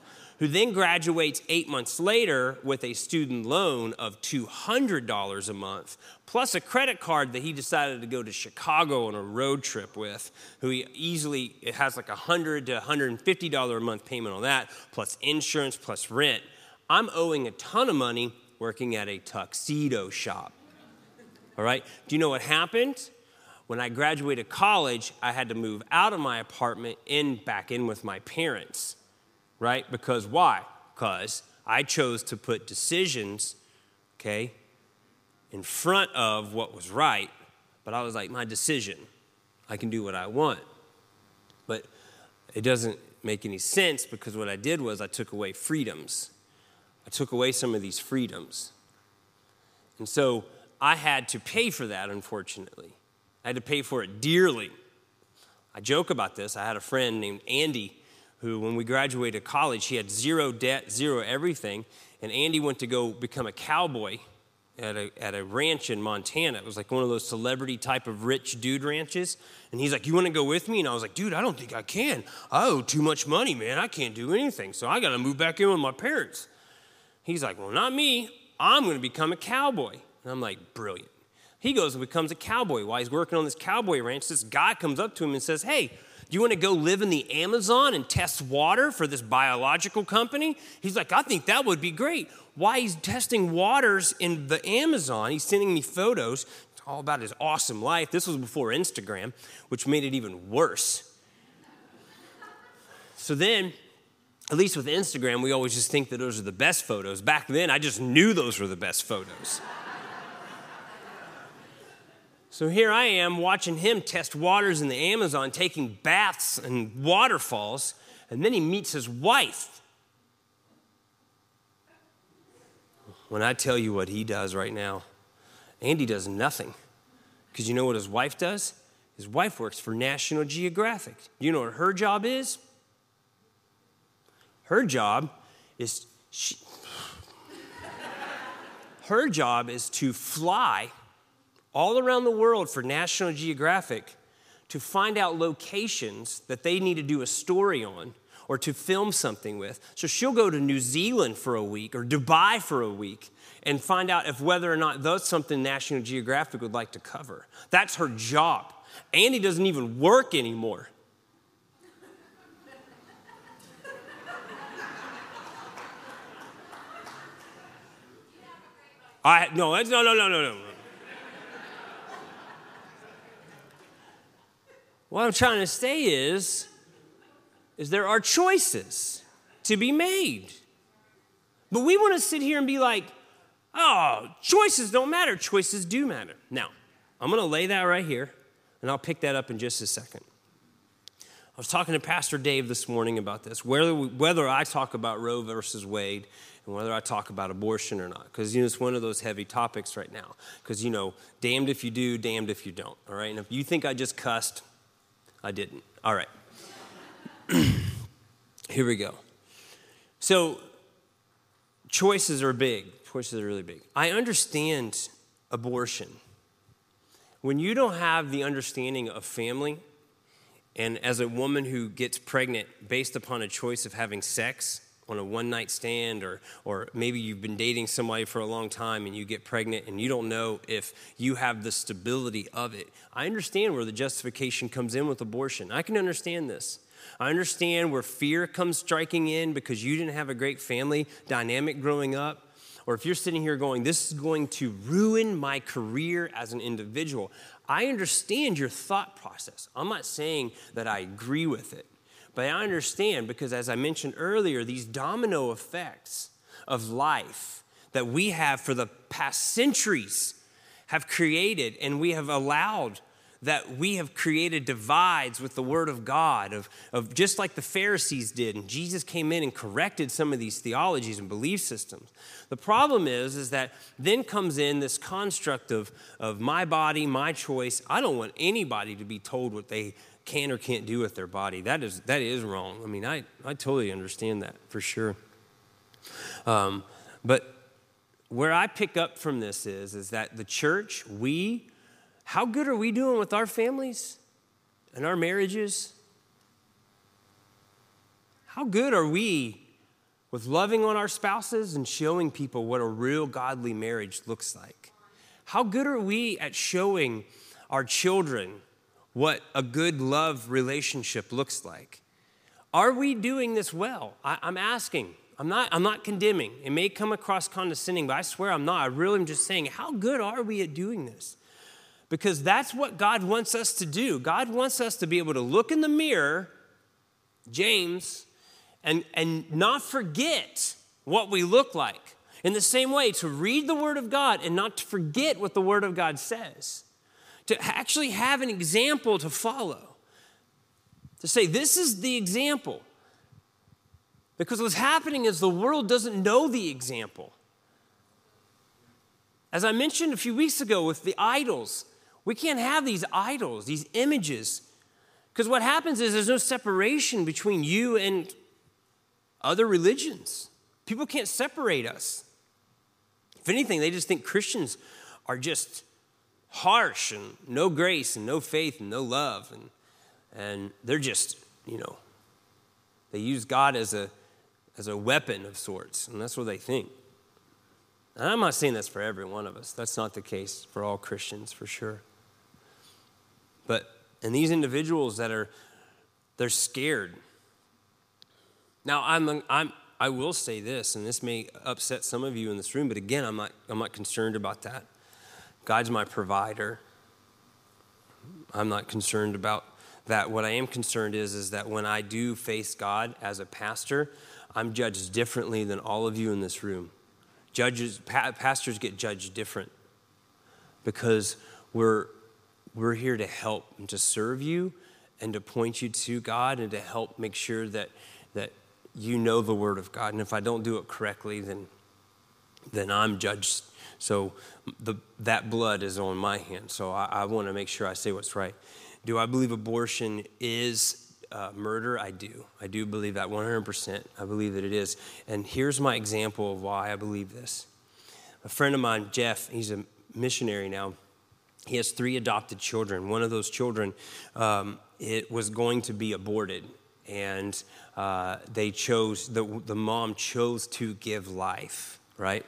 who then graduates eight months later with a student loan of two hundred dollars a month, plus a credit card that he decided to go to Chicago on a road trip with, who he easily, it has like a one hundred to one hundred fifty dollars a month payment on that, plus insurance, plus rent. I'm owing a ton of money working at a tuxedo shop. All right? Do you know what happened? When I graduated college, I had to move out of my apartment in back in with my parents. Right? Because why? Because I chose to put decisions, okay, in front of what was right, but I was like, my decision, I can do what I want. But it doesn't make any sense because what I did was I took away freedoms. I took away some of these freedoms. And so I had to pay for that, unfortunately. I had to pay for it dearly. I joke about this. I had a friend named Andy who, when we graduated college, he had zero debt, zero everything, and Andy went to go become a cowboy at a, at a ranch in Montana. It was like one of those celebrity type of rich dude ranches, and he's like, you want to go with me? And I was like, dude, I don't think I can. I owe too much money, man. I can't do anything, so I got to move back in with my parents. He's like, well, not me. I'm going to become a cowboy. And I'm like, brilliant. He goes and becomes a cowboy. While he's working on this cowboy ranch, this guy comes up to him and says, hey, do you want to go live in the Amazon and test water for this biological company? He's like, I think that would be great. Why he's testing waters in the Amazon, he's sending me photos. It's all about his awesome life. This was before Instagram, which made it even worse. So then, at least with Instagram, we always just think that those are the best photos. Back then, I just knew those were the best photos. So here I am watching him test waters in the Amazon, taking baths and waterfalls, and then he meets his wife. When I tell you what he does right now, Andy does nothing. Because you know what his wife does? His wife works for National Geographic. You know what her job is? Her job is, she, her job is to fly all around the world for National Geographic to find out locations that they need to do a story on or to film something with. So she'll go to New Zealand for a week or Dubai for a week and find out if whether or not that's something National Geographic would like to cover. That's her job. Andy doesn't even work anymore. I no, that's no, no, no, no, no. What I'm trying to say is, is there are choices to be made. But we want to sit here and be like, oh, choices don't matter. Choices do matter. Now, I'm going to lay that right here, and I'll pick that up in just a second. I was talking to Pastor Dave this morning about this, whether, we, whether I talk about Roe versus Wade and whether I talk about abortion or not, because, you know, it's one of those heavy topics right now. Because, you know, damned if you do, damned if you don't, all right? And if you think I just cussed, I didn't. All right. Here we go. So choices are big. Choices are really big. I understand abortion. When you don't have the understanding of family, and as a woman who gets pregnant based upon a choice of having sex on a one-night stand, or or maybe you've been dating somebody for a long time and you get pregnant and you don't know if you have the stability of it. I understand where the justification comes in with abortion. I can understand this. I understand where fear comes striking in because you didn't have a great family dynamic growing up. Or if you're sitting here going, this is going to ruin my career as an individual. I understand your thought process. I'm not saying that I agree with it. But I understand because, as I mentioned earlier, these domino effects of life that we have for the past centuries have created, and we have allowed that we have created divides with the Word of God, of, of just like the Pharisees did, and Jesus came in and corrected some of these theologies and belief systems. The problem is, is that then comes in this construct of, of my body, my choice. I don't want anybody to be told what they can or can't do with their body. That is that is wrong. I mean, I, I totally understand that for sure. Um, but where I pick up from this is, is that the church, we, how good are we doing with our families and our marriages? How good are we with loving on our spouses and showing people what a real godly marriage looks like? How good are we at showing our children what a good love relationship looks like? Are we doing this well? I, I'm asking. I'm not, I'm not condemning. It may come across condescending, but I swear I'm not. I really am just saying, how good are we at doing this? Because that's what God wants us to do. God wants us to be able to look in the mirror, James, and, and not forget what we look like. In the same way, to read the Word of God and not to forget what the Word of God says. To actually have an example to follow. To say, this is the example. Because what's happening is the world doesn't know the example. As I mentioned a few weeks ago with the idols, we can't have these idols, these images. Because what happens is there's no separation between you and other religions. People can't separate us. If anything, they just think Christians are just harsh and no grace and no faith and no love. And, and they're just, you know, they use God as a, as a weapon of sorts. And that's what they think. And I'm not saying that's for every one of us. That's not the case for all Christians, for sure. But, and these individuals that are, they're scared. Now, I'm, I'm, I will say this, and this may upset some of you in this room, but again, I'm not, I'm not concerned about that. God's my provider. I'm not concerned about that. What I am concerned is, is that when I do face God as a pastor, I'm judged differently than all of you in this room. Judges, pa- pastors get judged different because we're, we're here to help and to serve you and to point you to God and to help make sure that, that you know the Word of God. And if I don't do it correctly, then, then I'm judged. So the, that blood is on my hands. So I, I want to make sure I say what's right. Do I believe abortion is uh, murder? I do. I do believe that one hundred percent. I believe that it is. And here's my example of why I believe this. A friend of mine, Jeff, he's a missionary now. He has three adopted children. One of those children, um, it was going to be aborted. And uh, they chose, the, the mom chose to give life, right?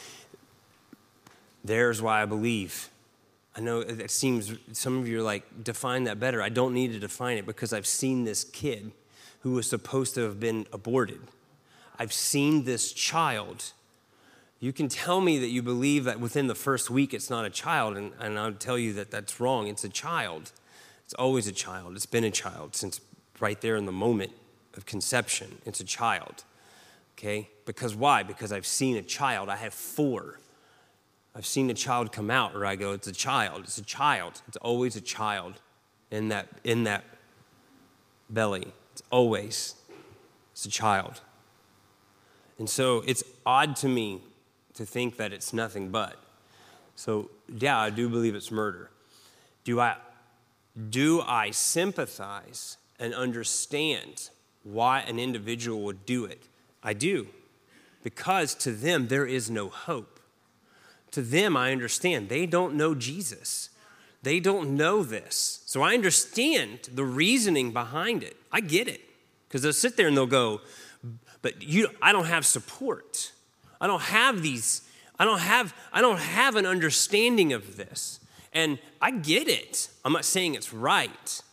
There's why I believe. I know it seems, some of you are like, define that better. I don't need to define it because I've seen this kid who was supposed to have been aborted. I've seen this child. You can tell me that you believe that within the first week it's not a child, and, and I'll tell you that that's wrong. It's a child. It's always a child. It's been a child since right there in the moment of conception. It's a child, okay? Because why? Because I've seen a child. I have four. I've seen a child come out where I go, it's a child. It's a child. It's always a child in that, in that belly. It's always, it's a child. And so it's odd to me to think that it's nothing but. So yeah, I do believe it's murder. Do I, do I sympathize and understand why an individual would do it? I do. Because to them, there is no hope. To them, I understand. They don't know Jesus. They don't know this. So I understand the reasoning behind it. I get it. Because they'll sit there and they'll go, but you, I don't have support. I don't have these, I don't have, I don't have an understanding of this. And I get it. I'm not saying it's right.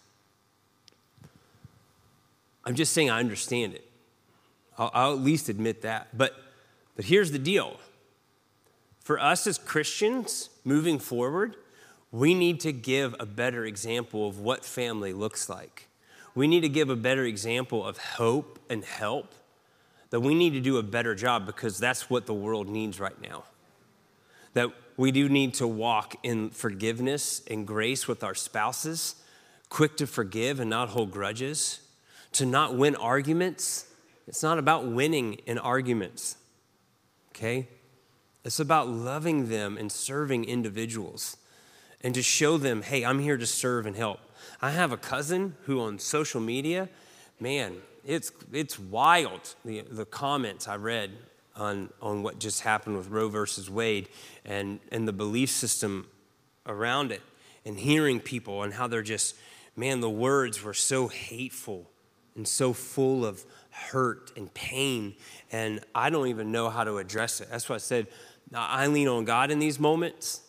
I'm just saying I understand it. I'll, I'll at least admit that. But, but here's the deal. For us as Christians moving forward, we need to give a better example of what family looks like. We need to give a better example of hope and help. That we need to do a better job because that's what the world needs right now. That we do need to walk in forgiveness and grace with our spouses, quick to forgive and not hold grudges, to not win arguments. It's not about winning in arguments, okay? It's about loving them and serving individuals and to show them, hey, I'm here to serve and help. I have a cousin who on social media, man, it's it's wild, the, the comments I read on, on what just happened with Roe versus Wade and, and the belief system around it and hearing people and how they're just, man, the words were so hateful and so full of hurt and pain, and I don't even know how to address it. That's why I said I lean on God in these moments.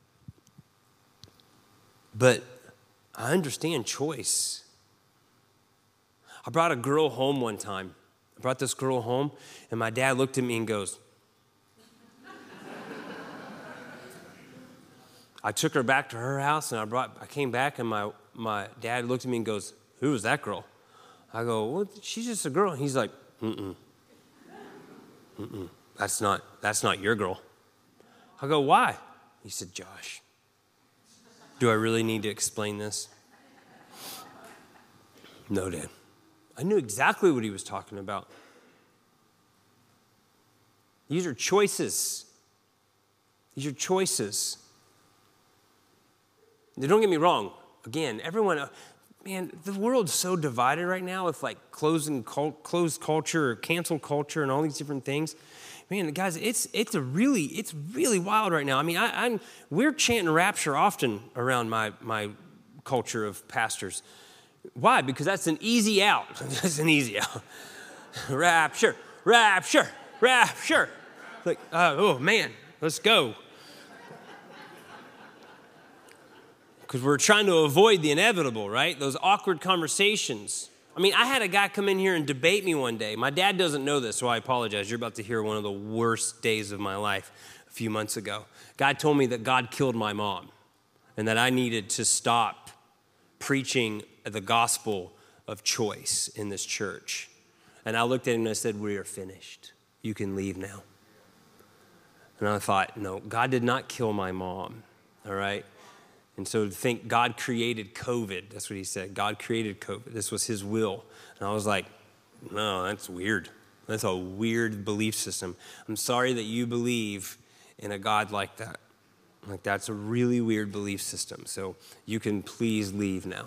But I understand choice. I brought a girl home one time. I brought this girl home, and my dad looked at me and goes, I took her back to her house, and I brought. I came back, and my, my dad looked at me and goes, who was that girl? I go, well, she's just a girl. And he's like, mm-mm. Mm-mm. That's not, that's not your girl. I go, why? He said, Josh, do I really need to explain this? No, Dad. I knew exactly what he was talking about. These are choices. These are choices. Now, don't get me wrong. Again, everyone, man, the world's so divided right now with like closing, closed culture, or cancel culture, and all these different things. Man, guys, it's it's a really it's really wild right now. I mean, I, I'm we're chanting rapture often around my my culture of pastors. Why? Because that's an easy out. That's an easy out. Rapture, rapture, rapture. Like, uh, oh man, let's go. Because we're trying to avoid the inevitable, right? Those awkward conversations. I mean, I had a guy come in here and debate me one day. My dad doesn't know this, so I apologize. You're about to hear one of the worst days of my life a few months ago. God told me that God killed my mom and that I needed to stop preaching the gospel of choice in this church. And I looked at him and I said, we are finished. You can leave now. And I thought, no, God did not kill my mom, all right? And so to think God created COVID, that's what he said. God created COVID. This was his will. And I was like, no, that's weird. That's a weird belief system. I'm sorry that you believe in a God like that. Like, that's a really weird belief system. So you can please leave now.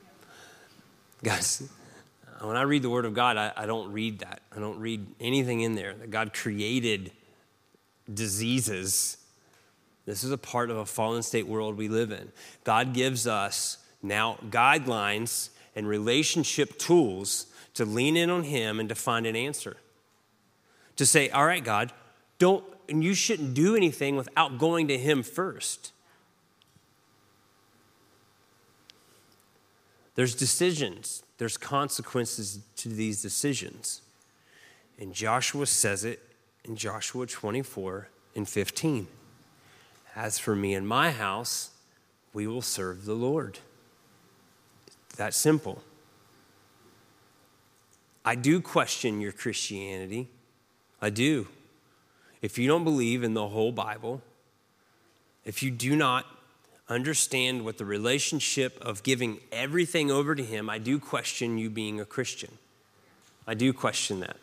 Guys, when I read the Word of God, I, I don't read that. I don't read anything in there that God created diseases. This is a part of a fallen state world we live in. God gives us now guidelines and relationship tools to lean in on him and to find an answer. To say, all right, God, don't, and you shouldn't do anything without going to him first. There's decisions. There's consequences to these decisions. And Joshua says it in Joshua twenty-four and fifteen. As for me and my house, we will serve the Lord. That simple. I do question your Christianity. I do. If you don't believe in the whole Bible, if you do not understand what the relationship of giving everything over to him, I do question you being a Christian. I do question that.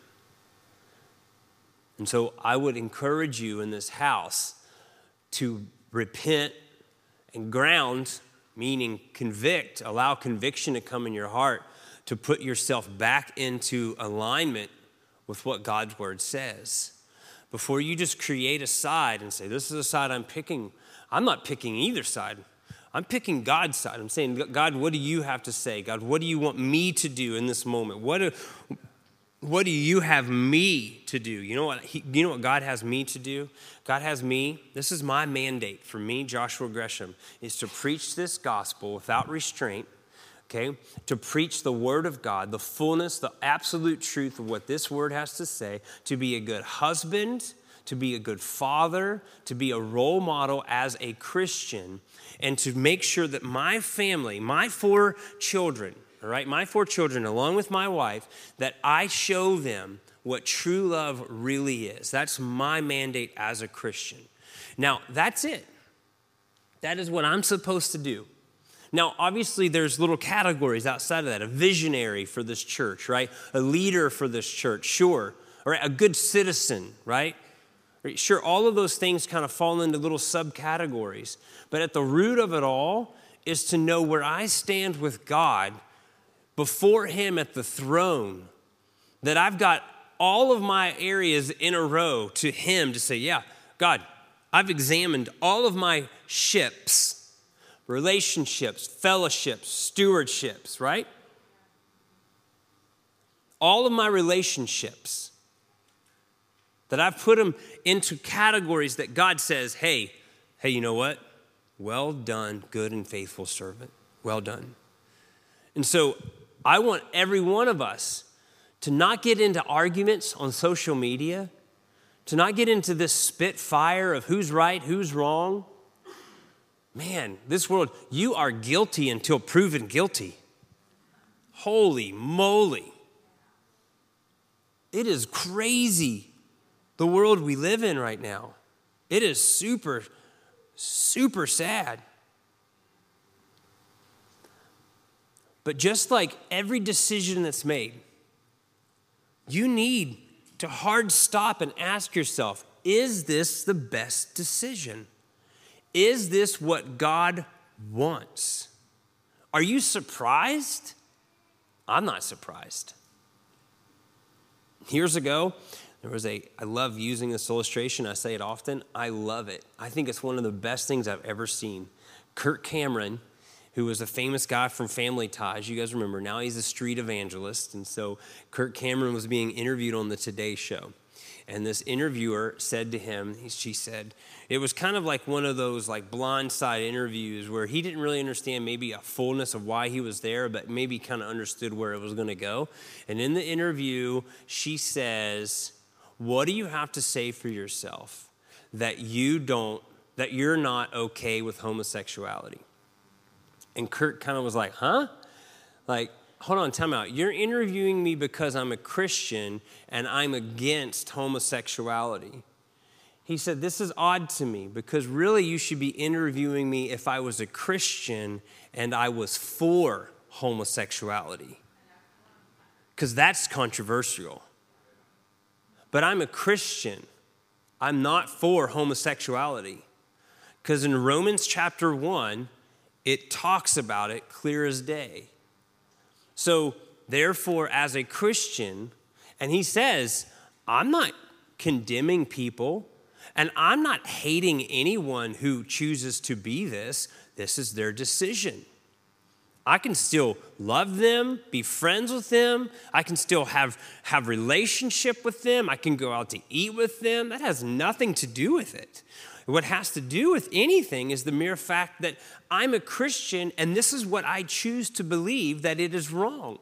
And so I would encourage you in this house to repent and ground, meaning convict, allow conviction to come in your heart, to put yourself back into alignment with what God's word says. Before you just create a side and say, this is a side I'm picking, I'm not picking either side. I'm picking God's side. I'm saying, God, what do you have to say? God, what do you want me to do in this moment? What do, what do you have me to do? You know what? He, you know what God has me to do? God has me. This is my mandate for me, Joshua Gresham, is to preach this gospel without restraint. Okay, to preach the word of God, the fullness, the absolute truth of what this word has to say, to be a good husband, to be a good father, to be a role model as a Christian, and to make sure that my family, my four children, all right, my four children, along with my wife, that I show them what true love really is. That's my mandate as a Christian. Now, that's it. That is what I'm supposed to do. Now, obviously, there's little categories outside of that. A visionary for this church, right? A leader for this church, sure. All right, a good citizen, right? Sure, all of those things kind of fall into little subcategories. But at the root of it all is to know where I stand with God before him at the throne, that I've got all of my areas in a row to him to say, yeah, God, I've examined all of my ships, relationships, fellowships, stewardships, right? all of my relationships, that I've put them into categories that God says, hey, hey, you know what? Well done, good and faithful servant. Well done. And so I want every one of us to not get into arguments on social media, to not get into this spit fire of who's right, who's wrong. Man, this world, you are guilty until proven guilty. Holy moly. It is crazy, the world we live in right now. It is super, super sad. But just like every decision that's made, you need to hard stop and ask yourself, is this the best decision? Is this what God wants? Are you surprised? I'm not surprised. Years ago, there was a, I love using this illustration. I say it often. I love it. I think it's one of the best things I've ever seen. Kirk Cameron, who was a famous guy from Family Ties. You guys remember, now he's a street evangelist. And so Kirk Cameron was being interviewed on the Today Show. And this interviewer said to him, she said, it was kind of like one of those like blindside interviews where he didn't really understand maybe a fullness of why he was there, but maybe kind of understood where it was going to go. And in the interview, she says, what do you have to say for yourself that you don't, that you're not okay with homosexuality? And Kurt kind of was like, huh? Like, hold on, time out. You're interviewing me because I'm a Christian and I'm against homosexuality. He said, this is odd to me because really you should be interviewing me if I was a Christian and I was for homosexuality. Because that's controversial. But I'm a Christian. I'm not for homosexuality. Because in Romans chapter one, it talks about it clear as day. So, therefore, as a Christian, and he says, I'm not condemning people, and I'm not hating anyone who chooses to be this. This is their decision. I can still love them, be friends with them. I can still have, have relationship with them. I can go out to eat with them. That has nothing to do with it. What has to do with anything is the mere fact that I'm a Christian and this is what I choose to believe, that it is wrong.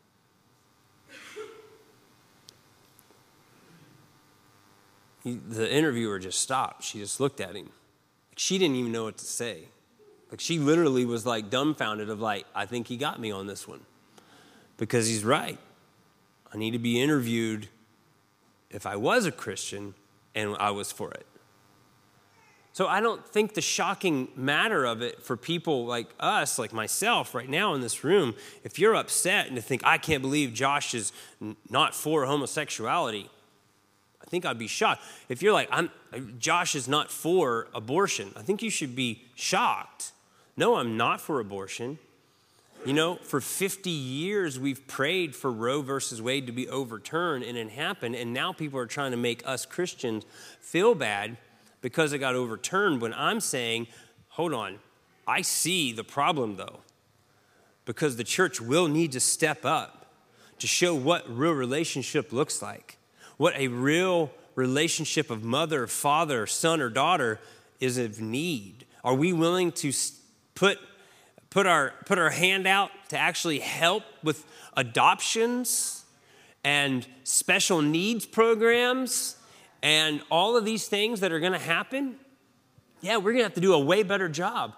He, the interviewer just stopped. She just looked at him. She didn't even know what to say. Like she literally was like dumbfounded of like, I think he got me on this one. Because he's right. I need to be interviewed if I was a Christian and I was for it. So I don't think the shocking matter of it for people like us, like myself right now in this room, if you're upset and to think, I can't believe Josh is not for homosexuality, I think I'd be shocked. If you're like, I'm, Josh is not for abortion, I think you should be shocked. No, I'm not for abortion. You know, for fifty years, we've prayed for Roe versus Wade to be overturned, and it happened, and now people are trying to make us Christians feel bad because it got overturned, when I'm saying, hold on, I see the problem though, because the church will need to step up to show what real relationship looks like, what a real relationship of mother, father, son, or daughter is of need. Are we willing to put, put, our, put our hand out to actually help with adoptions and special needs programs and all of these things that are going to happen? Yeah, we're going to have to do a way better job.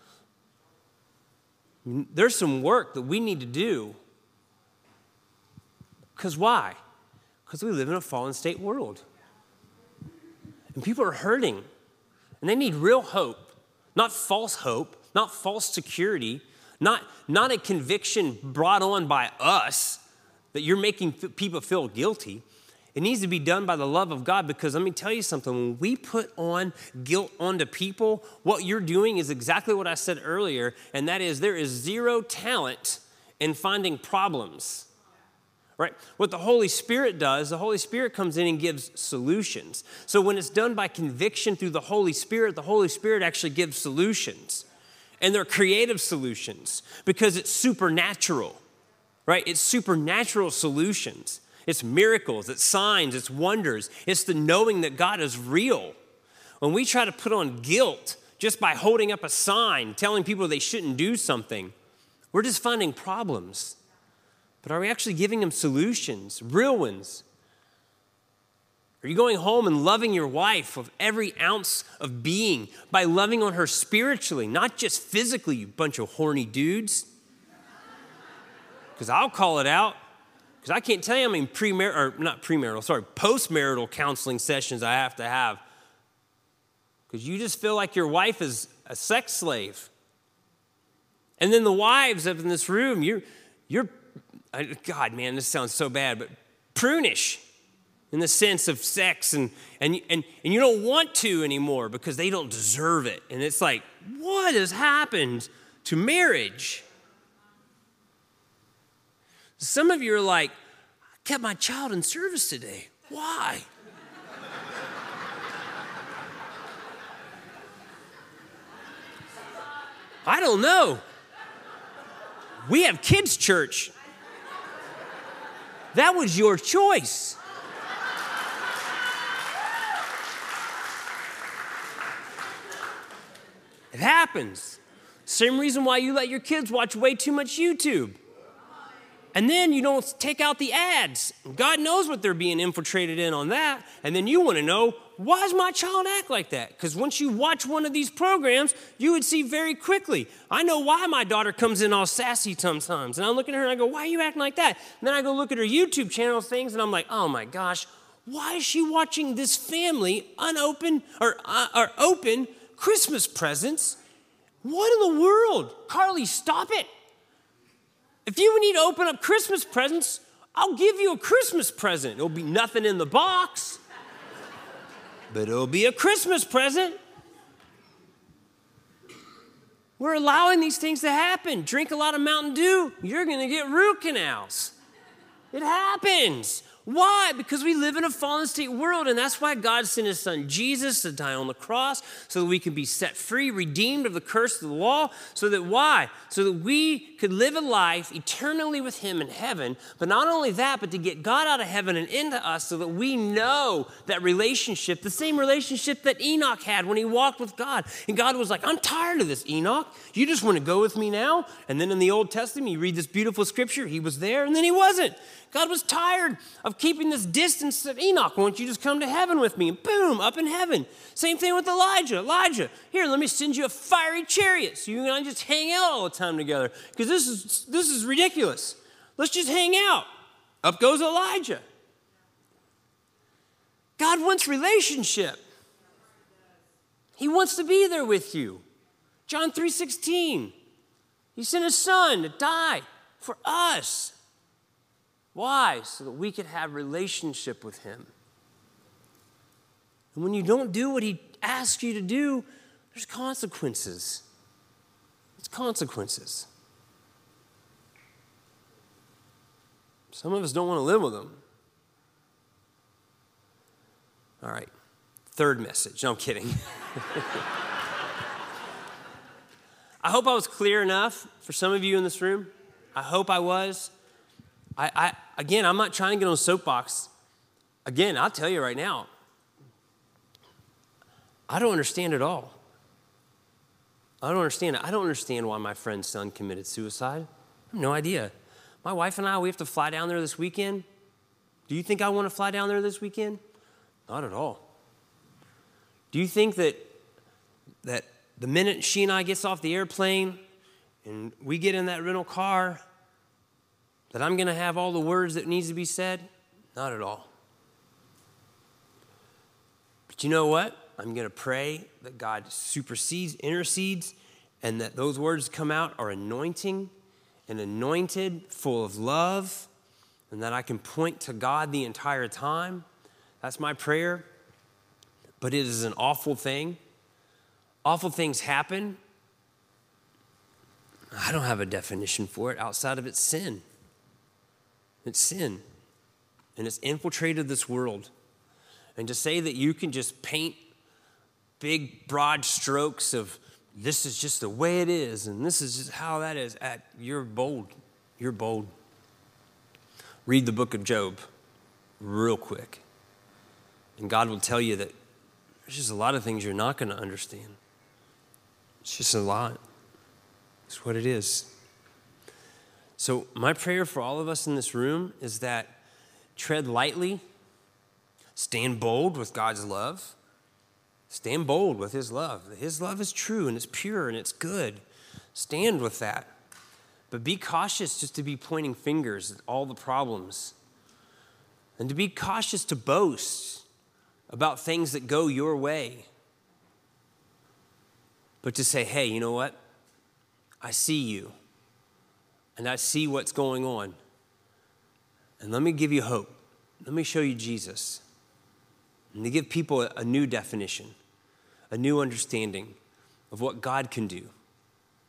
There's some work that we need to do. Because why? Because we live in a fallen state world. And people are hurting. And they need real hope, not false hope, not false security, not, not a conviction brought on by us that you're making people feel guilty. It needs to be done by the love of God, because let me tell you something. When we put on guilt onto people, what you're doing is exactly what I said earlier, and that is there is zero talent in finding problems, right? What the Holy Spirit does, the Holy Spirit comes in and gives solutions. So when it's done by conviction through the Holy Spirit, the Holy Spirit actually gives solutions, and they're creative solutions because it's supernatural. right? It's supernatural solutions. It's miracles, it's signs, it's wonders. It's the knowing that God is real. When we try to put on guilt just by holding up a sign, telling people they shouldn't do something, we're just finding problems. But are we actually giving them solutions, real ones? Are you going home and loving your wife with every ounce of being by loving on her spiritually, not just physically, you bunch of horny dudes? Because I'll call it out. Because I can't tell you how many premarital, or not premarital, sorry, postmarital counseling sessions I have to have. Because you just feel like your wife is a sex slave. And then the wives up in this room, you're, you're, God, man, this sounds so bad, but prunish in the sense of sex, and, and, and, and you don't want to anymore because they don't deserve it. And it's like, what has happened to marriage? Some of you are like, I kept my child in service today. Why? I don't know. We have kids' church. That was your choice. It happens. Same reason why you let your kids watch way too much YouTube. And then you don't take out the ads. God knows what they're being infiltrated in on that. And then you want to know, why does my child act like that? Because once you watch one of these programs, you would see very quickly. I know why my daughter comes in all sassy sometimes. And I look at her and I go, why are you acting like that? And then I go look at her YouTube channel things and I'm like, oh my gosh, why is she watching this family unopened or, uh, or open Christmas presents? What in the world? Carly, stop it. If you need to open up Christmas presents, I'll give you a Christmas present. It'll be nothing in the box, but it'll be a Christmas present. We're allowing these things to happen. Drink a lot of Mountain Dew, you're going to get root canals. It happens. Why? Because we live in a fallen state world, and that's why God sent his son Jesus to die on the cross so that we can be set free, redeemed of the curse of the law, so that why? So that we could live a life eternally with him in heaven, but not only that, but to get God out of heaven and into us so that we know that relationship, the same relationship that Enoch had when he walked with God. And God was like, I'm tired of this, Enoch. You just want to go with me now? And then in the Old Testament, you read this beautiful scripture, he was there and then he wasn't. God was tired of keeping this distance that Enoch, why don't you just come to heaven with me? And boom, up in heaven. Same thing with Elijah. Elijah, here, let me send you a fiery chariot so you and I just hang out all the time together because this is, this is ridiculous. Let's just hang out. Up goes Elijah. God wants relationship. He wants to be there with you. John three sixteen, he sent his son to die for us. Why? So that we could have relationship with him. And when you don't do what he asks you to do, there's consequences. It's consequences. Some of us don't want to live with them. All right, third message. No, I'm kidding. I hope I was clear enough for some of you in this room. I hope I was. I, I, again, I'm not trying to get on a soapbox. Again, I'll tell you right now, I don't understand it all. I don't understand it. I don't understand why my friend's son committed suicide. I have no idea. My wife and I, we have to fly down there this weekend. Do you think I want to fly down there this weekend? Not at all. Do you think that, that the minute she and I gets off the airplane and we get in that rental car, that I'm going to have all the words that needs to be said? Not at all. But you know what? I'm going to pray that God supersedes, intercedes, and that those words come out are anointing and anointed, full of love, and that I can point to God the entire time. That's my prayer. But it is an awful thing. Awful things happen. I don't have a definition for it outside of it's sin. It's sin, and it's infiltrated this world. And to say that you can just paint big, broad strokes of this is just the way it is, and this is just how that is, at, you're bold. You're bold. Read the book of Job real quick. And God will tell you that there's just a lot of things you're not going to understand. It's just a lot. It's what it is. So my prayer for all of us in this room is that tread lightly, stand bold with God's love, stand bold with his love. His love is true and it's pure and it's good. Stand with that. But be cautious just to be pointing fingers at all the problems. And to be cautious to boast about things that go your way. But to say, hey, you know what? I see you. And I see what's going on. And let me give you hope. Let me show you Jesus. And to give people a new definition, a new understanding of what God can do.